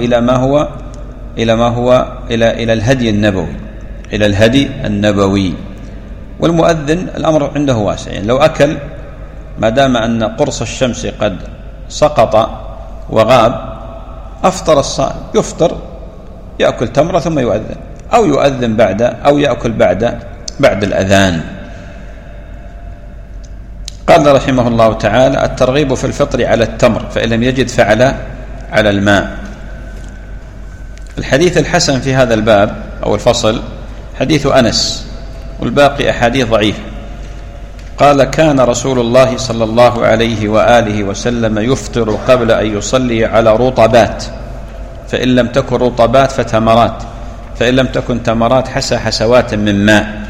إلى الهدي النبوي، إلى الهدي النبوي. والمؤذن الأمر عنده واسع، يعني لو أكل ما دام أن قرص الشمس قد سقط وغاب أفطر الصائم، يفطر يأكل تمرة ثم يؤذن، أو يؤذن بعد، أو يأكل بعد الأذان. قال رحمه الله تعالى: الترغيب في الفطر على التمر، فإن لم يجد فعلى الماء. الحديث الحسن في هذا الباب أو الفصل حديث أنس، والباقي أحاديث ضعيفة. قال: كان رسول الله صلى الله عليه وآله وسلم يفطر قبل أن يصلي على رطبات، فإن لم تكن رطبات فتمرات، فإن لم تكن تمرات حسوات من ماء.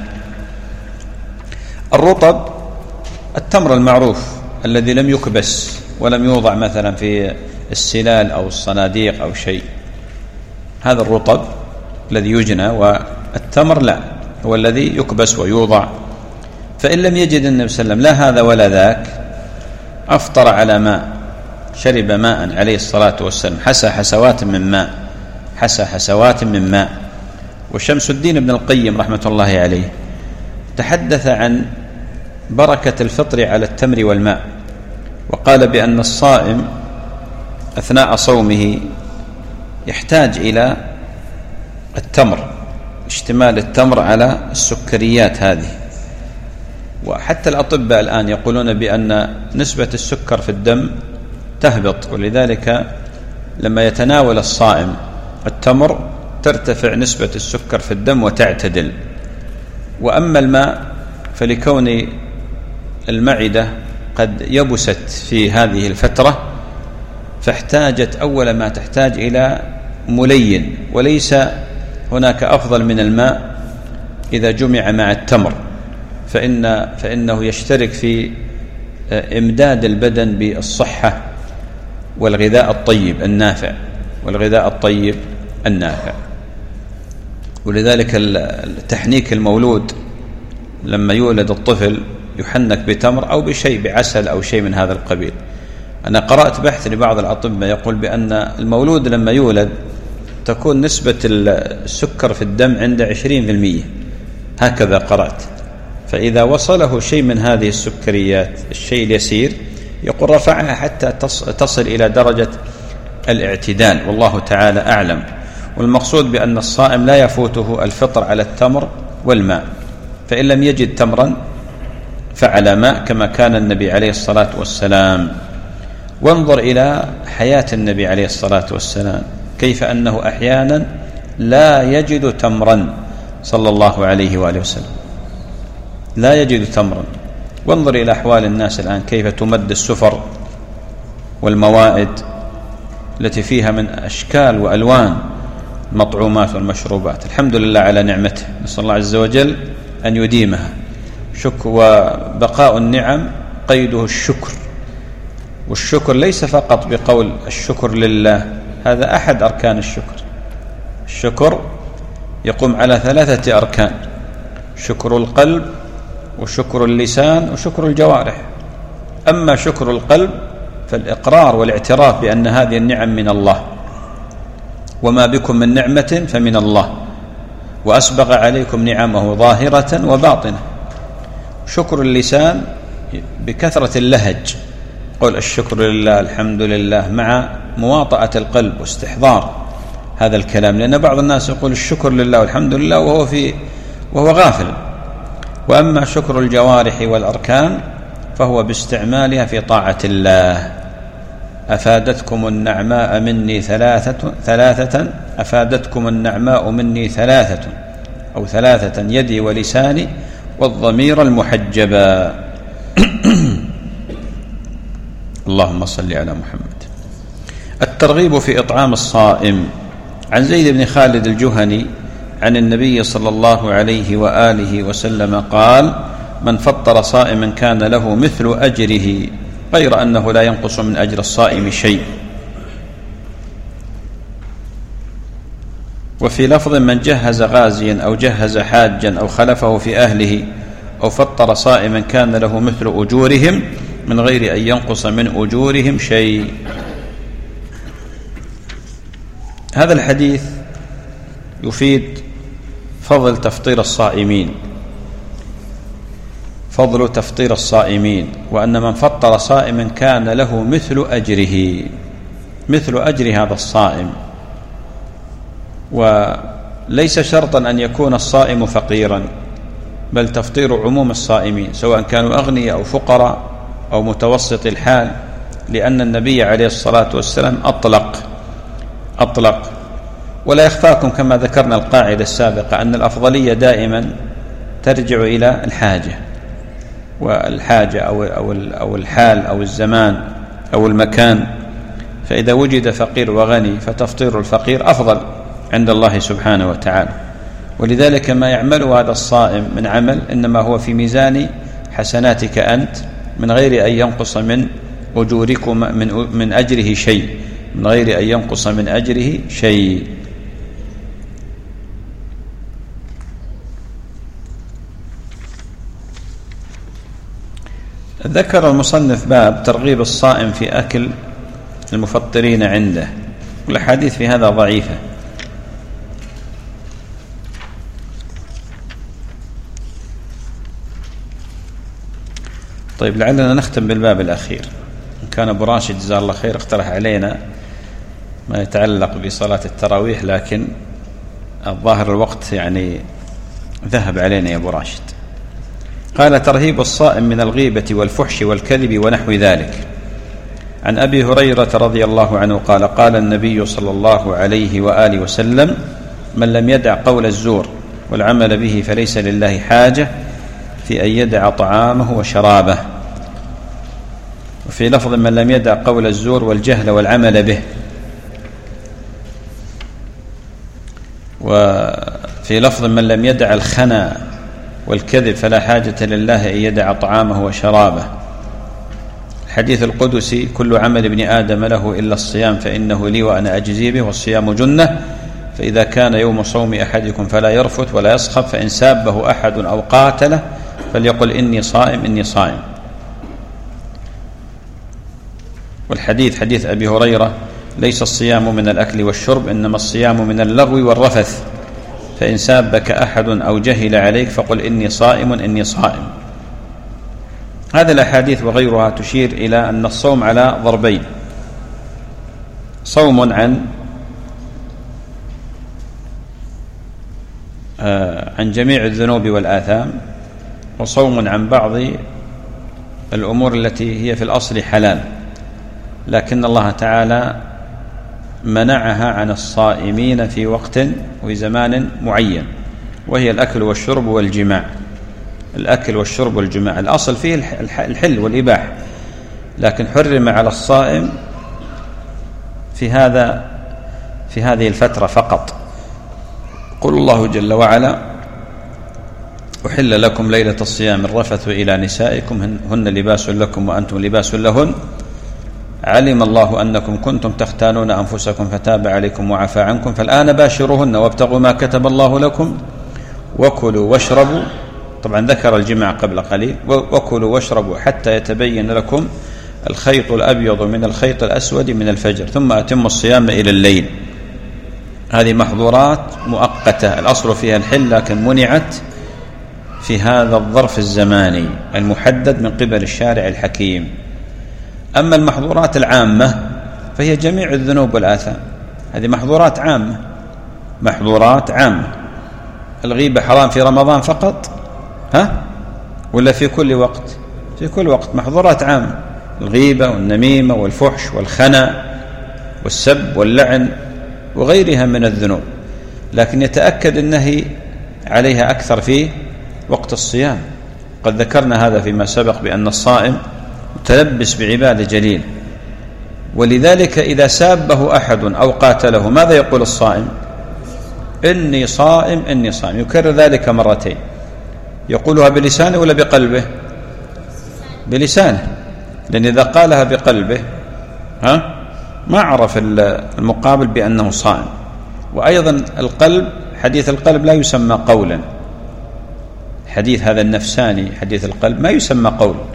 الرطب التمر المعروف الذي لم يكبس ولم يوضع مثلا في السلال أو الصناديق أو شيء، هذا الرطب الذي يجنى. والتمر لا، هو الذي يكبس ويوضع. فإن لم يجد النبي صلى الله عليه وسلم لا هذا ولا ذاك أفطر على ماء، شرب ماء عليه الصلاة والسلام، حسوات من ماء. وشمس الدين ابن القيم رحمة الله عليه تحدث عن بركة الفطر على التمر والماء، وقال بأن الصائم أثناء صومه يحتاج إلى التمر، اشتمال التمر على السكريات هذه. وحتى الأطباء الآن يقولون بأن نسبة السكر في الدم تهبط، ولذلك لما يتناول الصائم التمر ترتفع نسبة السكر في الدم وتعتدل. وأما الماء فلكون المعدة قد يبست في هذه الفترة فاحتاجت أول ما تحتاج إلى ملين، وليس هناك أفضل من الماء إذا جمع مع التمر، فإنه يشترك في إمداد البدن بالصحة والغذاء الطيب النافع. ولذلك تحنيك المولود لما يولد الطفل يحنك بتمر أو بشيء، بعسل أو شيء من هذا القبيل. أنا قرأت بحث لبعض الأطباء يقول بأن المولود لما يولد تكون نسبة السكر في الدم عند 20%، هكذا قرأت. فإذا وصله شيء من هذه السكريات الشيء اليسير يقول رفعها حتى تصل إلى درجة الاعتدال، والله تعالى أعلم. والمقصود بأن الصائم لا يفوته الفطر على التمر والماء، فإن لم يجد تمرا فعلى ماء كما كان النبي عليه الصلاة والسلام. وانظر إلى حياة النبي عليه الصلاة والسلام، كيف أنه أحيانا لا يجد تمرا صلى الله عليه وآله وسلم، لا يجد تمرا. وانظر إلى أحوال الناس الآن كيف تمد السفر والموائد التي فيها من أشكال وألوان المطعومات والمشروبات. الحمد لله على نعمته، نسأل الله عز وجل أن يديمها. وبقاء النعم قيده الشكر، والشكر ليس فقط بقول الشكر لله، هذا أحد أركان الشكر. الشكر يقوم على 3 أركان: شكر القلب وشكر اللسان وشكر الجوارح. أما شكر القلب فالإقرار والاعتراف بأن هذه النعم من الله، وما بكم من نعمة فمن الله، وأسبغ عليكم نعمه ظاهرة وباطنة. شكر اللسان بكثرة اللهج، قول الشكر لله الحمد لله، مع مواطأة القلب واستحضار هذا الكلام، لأن بعض الناس يقول الشكر لله والحمد لله وهو غافل. وأما شكر الجوارح والأركان فهو باستعمالها في طاعة الله. أفادتكم النعماء مني ثلاثة أفادتكم النعماء مني ثلاثة يدي ولساني والضمير المحجبا. اللهم صل على محمد. الترغيب في إطعام الصائم. عن زيد بن خالد الجهني عن النبي صلى الله عليه وآله وسلم قال: من فطر صائما كان له مثل أجره غير أنه لا ينقص من أجر الصائم شيء. وفي لفظ: من جهز غازيا أو جهز حاجا أو خلفه في أهله أو فطر صائما كان له مثل أجورهم من غير أن ينقص من أجورهم شيء. هذا الحديث يفيد فضل تفطير الصائمين، فضل تفطير الصائمين، وأن من فطر صائما كان له مثل أجره، مثل أجر هذا الصائم. وليس شرطا أن يكون الصائم فقيرا، بل تفطير عموم الصائمين سواء كانوا أغنياء أو فقراء أو متوسط الحال، لأن النبي عليه الصلاة والسلام أطلق. ولا يخفاكم كما ذكرنا القاعدة السابقة أن الأفضلية دائما ترجع إلى الحاجة أو الحال أو الزمان أو المكان. فإذا وجد فقير وغني فتفطير الفقير أفضل عند الله سبحانه وتعالى. ولذلك ما يعمله هذا الصائم من عمل إنما هو في ميزان حسناتك أنت، من غير أن ينقص من أجوركم من أجره شيء، من غير أن ينقص من أجره شيء. ذكر المصنف باب ترغيب الصائم في أكل المفطرين عنده، والأحاديث في هذا ضعيفة. طيب لعلنا نختم بالباب الأخير. كان أبو راشد جزاه الله خير اقترح علينا ما يتعلق بصلاة التراويح، لكن الظاهر الوقت يعني ذهب علينا يا أبو راشد. قال: ترهيب الصائم من الغيبة والفحش والكذب ونحو ذلك. عن أبي هريرة رضي الله عنه قال: قال النبي صلى الله عليه وآله وسلم: من لم يدع قول الزور والعمل به فليس لله حاجة في أن يدع طعامه وشرابه. وفي لفظ: من لم يدع قول الزور والجهل والعمل به. وفي لفظ: من لم يدع الخنا والكذب فلا حاجة لله أن يدع طعامه وشرابه. الحديث القدسي: كل عمل ابن آدم له إلا الصيام فإنه لي وأنا أجزي به، والصيام جنة، فإذا كان يوم صوم أحدكم فلا يرفث ولا يصخب، فإن سابه أحد أو قاتله فليقل إني صائم إني صائم. والحديث حديث أبي هريرة: ليس الصيام من الأكل والشرب، إنما الصيام من اللغو والرفث، فإن سابك أحد أو جهل عليك فقل إني صائم إني صائم. هذه الأحاديث وغيرها تشير إلى أن الصوم على ضربين: صوم عن جميع الذنوب والآثام، وصوم عن بعض الأمور التي هي في الأصل حلال، لكن الله تعالى منعها عن الصائمين في وقت وزمان معين، وهي الأكل والشرب والجماع. الأكل والشرب والجماع الأصل فيه الحل والإباحة، لكن حرم على الصائم في هذه الفترة فقط. قل الله جل وعلا: أحل لكم ليلة الصيام الرفث إلى نسائكم هن لباس لكم وأنتم لباس لهن، علم الله أنكم كنتم تختانون أنفسكم فتاب عليكم وعفى عنكم، فالآن باشروهن وابتغوا ما كتب الله لكم وكلوا واشربوا. طبعا ذكر الجماع قبل قليل: وكلوا واشربوا حتى يتبين لكم الخيط الأبيض من الخيط الأسود من الفجر، ثم أتموا الصيام إلى الليل. هذه محظورات مؤقتة، الأصل فيها الحل، لكن منعت في هذا الظرف الزماني المحدد من قبل الشارع الحكيم. أما المحظورات العامة فهي جميع الذنوب والآثام، هذه محظورات عامة، محظورات عامة. الغيبة حرام في رمضان فقط ولا في كل وقت؟ في كل وقت، محظورات عامة: الغيبة والنميمة والفحش والخنا والسب واللعن وغيرها من الذنوب، لكن يتأكد النهي عليها أكثر في وقت الصيام. قد ذكرنا هذا فيما سبق بأن الصائم متلبس بعبادة جليل، ولذلك إذا سابه أحد أو قاتله ماذا يقول الصائم؟ إني صائم إني صائم، يكرر ذلك مرتين. يقولها بلسانه ولا بقلبه؟ بلسانه، لأن إذا قالها بقلبه ما عرف المقابل بأنه صائم. وأيضا القلب، حديث القلب لا يسمى قولا، حديث هذا النفساني حديث القلب ما يسمى قول،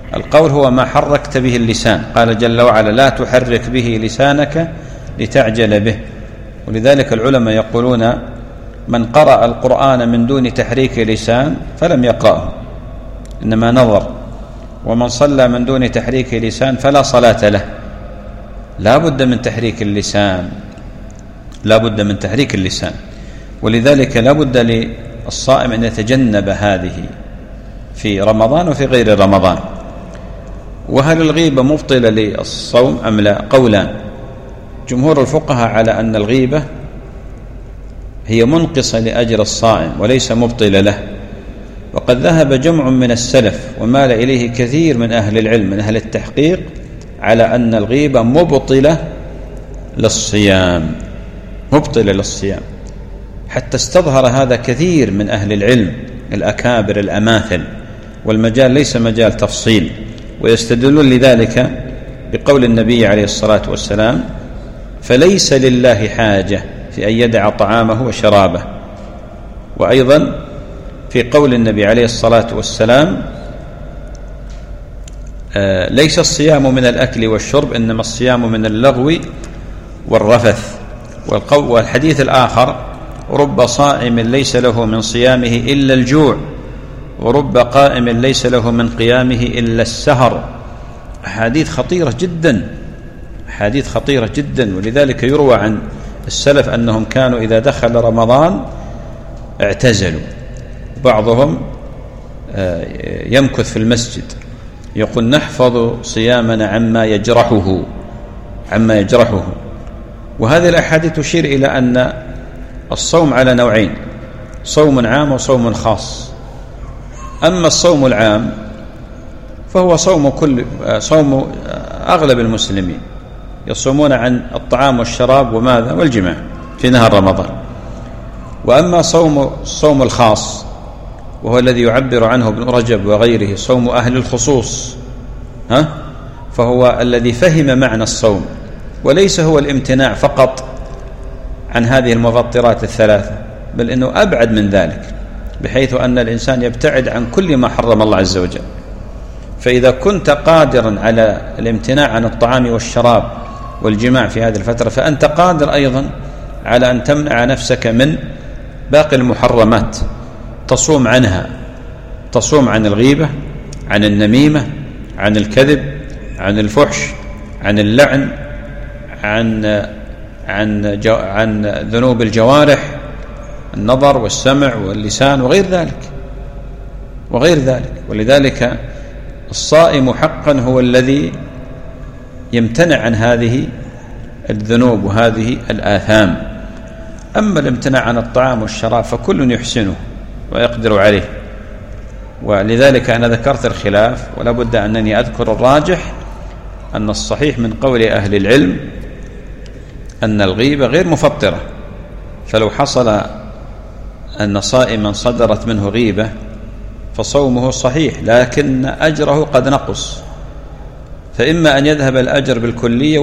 القول هو ما حركت به اللسان، قال جل وعلا لا تحرك به لسانك لتعجل به. ولذلك العلماء يقولون من قرأ القرآن من دون تحريك لسان فلم يقرأه إنما نظر، ومن صلى من دون تحريك لسان فلا صلاة له. لا بد من تحريك اللسان، لا بد من تحريك اللسان. ولذلك لا بد للصائم أن يتجنب هذه في رمضان وفي غير رمضان. وهل الغيبة مبطلة للصوم أم لا؟ قولان. جمهور الفقهاء على أن الغيبة هي منقصة لأجر الصائم وليس مبطلة له، وقد ذهب جمع من السلف ومال إليه كثير من أهل العلم من أهل التحقيق على أن الغيبة مبطلة للصيام، مبطلة للصيام، حتى استظهر هذا كثير من أهل العلم الأكابر الأماثل، والمجال ليس مجال تفصيل. ويستدلون لذلك بقول النبي عليه الصلاة والسلام فليس لله حاجة في أن يدع طعامه وشرابه. وأيضا في قول النبي عليه الصلاة والسلام ليس الصيام من الأكل والشرب إنما الصيام من اللغو والرفث. والحديث الآخر رب صائم ليس له من صيامه إلا الجوع ورب قائم ليس له من قيامه إلا السهر. أحاديث خطيرة جدا، أحاديث خطيرة جدا. ولذلك يروى عن السلف أنهم كانوا إذا دخل رمضان اعتزلوا، بعضهم يمكث في المسجد يقول نحفظ صيامنا عما يجرحه. وهذه الأحاديث تشير إلى أن الصوم على نوعين، صوم عام وصوم خاص. أما الصوم العام فهو صوم أغلب المسلمين، يصومون عن الطعام والشراب وماذا والجماع في نهار رمضان. وأما الصوم الخاص وهو الذي يعبر عنه ابن رجب وغيره صوم أهل الخصوص، فهو الذي فهم معنى الصوم، وليس هو الامتناع فقط عن هذه المفطرات الثلاثة، بل إنه أبعد من ذلك، بحيث أن الإنسان يبتعد عن كل ما حرم الله عز وجل. فإذا كنت قادرا على الامتناع عن الطعام والشراب والجماع في هذه الفترة فأنت قادر أيضا على أن تمنع نفسك من باقي المحرمات، تصوم عنها، تصوم عن الغيبة، عن النميمة، عن الكذب، عن الفحش، عن اللعن، عن ذنوب الجوارح، النظر والسمع واللسان وغير ذلك. ولذلك الصائم حقا هو الذي يمتنع عن هذه الذنوب وهذه الآثام. أما الامتناع عن الطعام والشراب فكل يحسنه ويقدر عليه. ولذلك أنا ذكرت الخلاف، ولا بد أنني أذكر الراجح، أن الصحيح من قول أهل العلم أن الغيبة غير مفطرة. فلو حصل أن صائما صدرت منه غيبة فصومه صحيح، لكن أجره قد نقص، فإما أن يذهب الأجر بالكلية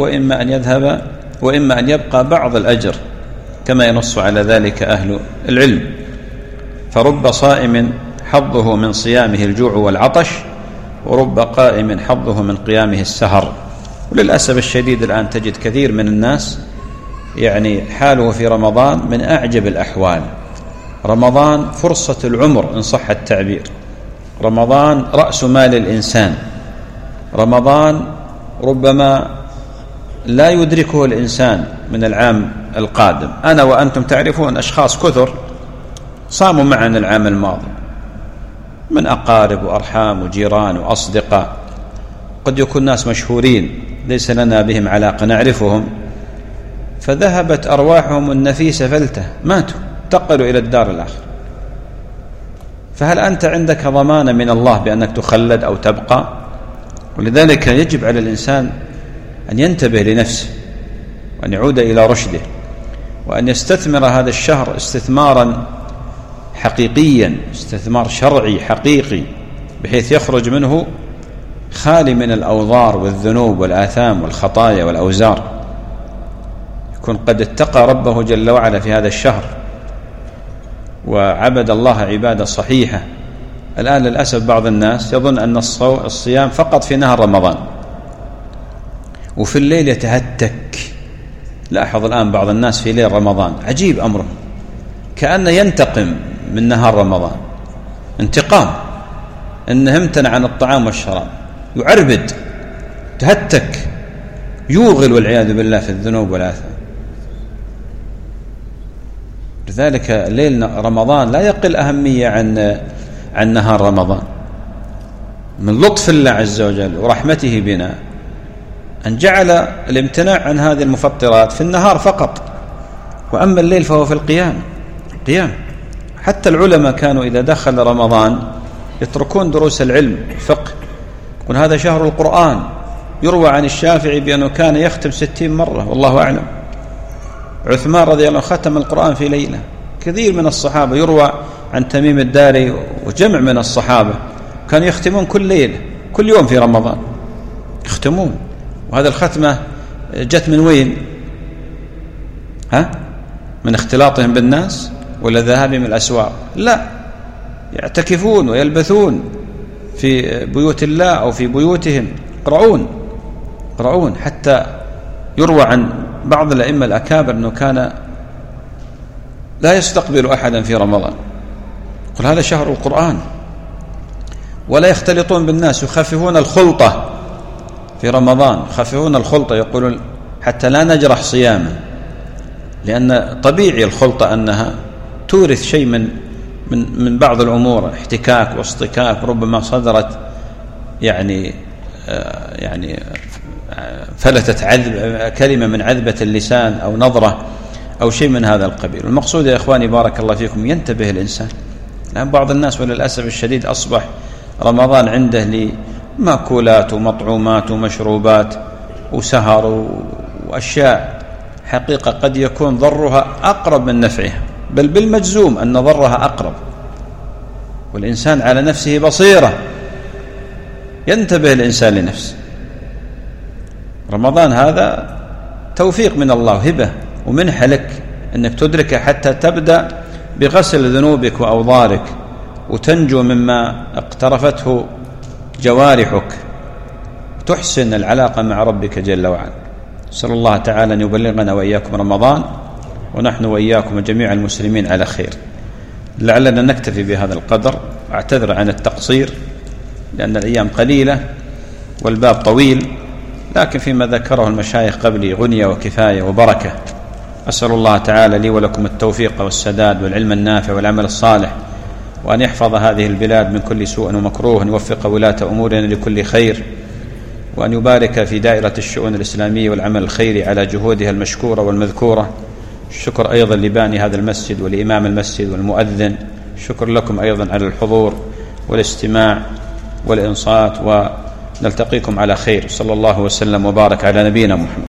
وإما أن يبقى بعض الأجر، كما ينص على ذلك أهل العلم. فرب صائم حظه من صيامه الجوع والعطش، ورب قائم حظه من قيامه السهر. وللأسف الشديد الآن تجد كثير من الناس يعني حاله في رمضان من أعجب الأحوال. رمضان فرصة العمر إن صح التعبير، رمضان رأس مال الإنسان، رمضان ربما لا يدركه الإنسان من العام القادم. أنا وأنتم تعرفون أشخاص كثر صاموا معنا العام الماضي من أقارب وأرحام وجيران وأصدقاء، قد يكون ناس مشهورين ليس لنا بهم علاقة نعرفهم، فذهبت أرواحهم النفيسة فلتة، ماتوا، انتقلوا إلى الدار الآخرة. فهل أنت عندك ضمانة من الله بأنك تخلد أو تبقى؟ ولذلك يجب على الإنسان أن ينتبه لنفسه وأن يعود إلى رشده، وأن يستثمر هذا الشهر استثمارا حقيقيا، استثمار شرعي حقيقي، بحيث يخرج منه خالي من الأوضار والذنوب والآثام والخطايا والأوزار، يكون قد اتقى ربه جل وعلا في هذا الشهر وعبد الله عبادة صحيحة الآن للأسف بعض الناس يظن أن الصيام فقط في نهار رمضان، وفي الليل يتهتك. لاحظ الآن بعض الناس في ليل رمضان عجيب أمره، كأنه ينتقم من نهار رمضان انتقام، إنه امتنع عن الطعام والشراب، يعربد، تهتك، يوغل والعياذ بالله في الذنوب والآثام. لذلك ليل رمضان لا يقل أهمية عن نهار رمضان. من لطف الله عز وجل ورحمته بنا أن جعل الامتناع عن هذه المفطرات في النهار فقط، وأما الليل فهو في القيام. حتى العلماء كانوا إذا دخل رمضان يتركون دروس العلم الفقه، يقول هذا شهر القرآن. يروى عن الشافعي بأنه كان يختم 60 مرة والله أعلم. عثمان رضي الله عنه ختم القرآن في ليلة. كثير من الصحابة يروى عن تميم الداري وجمع من الصحابة كانوا يختمون كل ليلة، كل يوم في رمضان يختمون. وهذا الختمة جت من وين؟ من اختلاطهم بالناس ولا ذهابهم الأسواق؟ لا، يعتكفون ويلبثون في بيوت الله أو في بيوتهم يقرؤون. حتى يروى عن بعض الأئمة الأكابر أنه كان لا يستقبل أحدا في رمضان، يقول هذا شهر القرآن. ولا يختلطون بالناس، يخففون الخلطة في رمضان، يخففون الخلطة، يقولون حتى لا نجرح صياما، لأن طبيعي الخلطة أنها تورث شيء من بعض الأمور، احتكاك واصطكاك، ربما صدرت يعني فلتت كلمة من عذبة اللسان أو نظرة أو شيء من هذا القبيل. المقصود يا إخواني بارك الله فيكم ينتبه الإنسان. لأن بعض الناس وللأسف الشديد أصبح رمضان عنده لمأكولات ومطعومات ومشروبات وسهر وأشياء حقيقة قد يكون ضرها أقرب من نفعها، بل بالمجزوم أن ضرها أقرب، والإنسان على نفسه بصيرة، ينتبه الإنسان لنفسه. رمضان هذا توفيق من الله، هبة ومنحة لك أنك تدركه حتى تبدأ بغسل ذنوبك وأوضارك وتنجو مما اقترفته جوارحك، تحسن العلاقة مع ربك جل وعلا. نسأل الله تعالى أن يبلغنا وإياكم رمضان ونحن وإياكم وجميع المسلمين على خير. لعلنا نكتفي بهذا القدر، أعتذر عن التقصير لأن الأيام قليلة والباب طويل، لكن فيما ذكره المشايخ قبلي غنية وكفاية وبركة. أسأل الله تعالى لي ولكم التوفيق والسداد والعلم النافع والعمل الصالح، وأن يحفظ هذه البلاد من كل سوء ومكروه، وأن يوفق ولاة أمورنا لكل خير، وأن يبارك في دائرة الشؤون الإسلامية والعمل الخيري على جهودها المشكورة والمذكورة. الشكر أيضا لباني هذا المسجد ولإمام المسجد والمؤذن. شكر لكم أيضا على الحضور والاستماع والإنصات، ونلتقيكم على خير. صلى الله وسلم وبارك على نبينا محمد.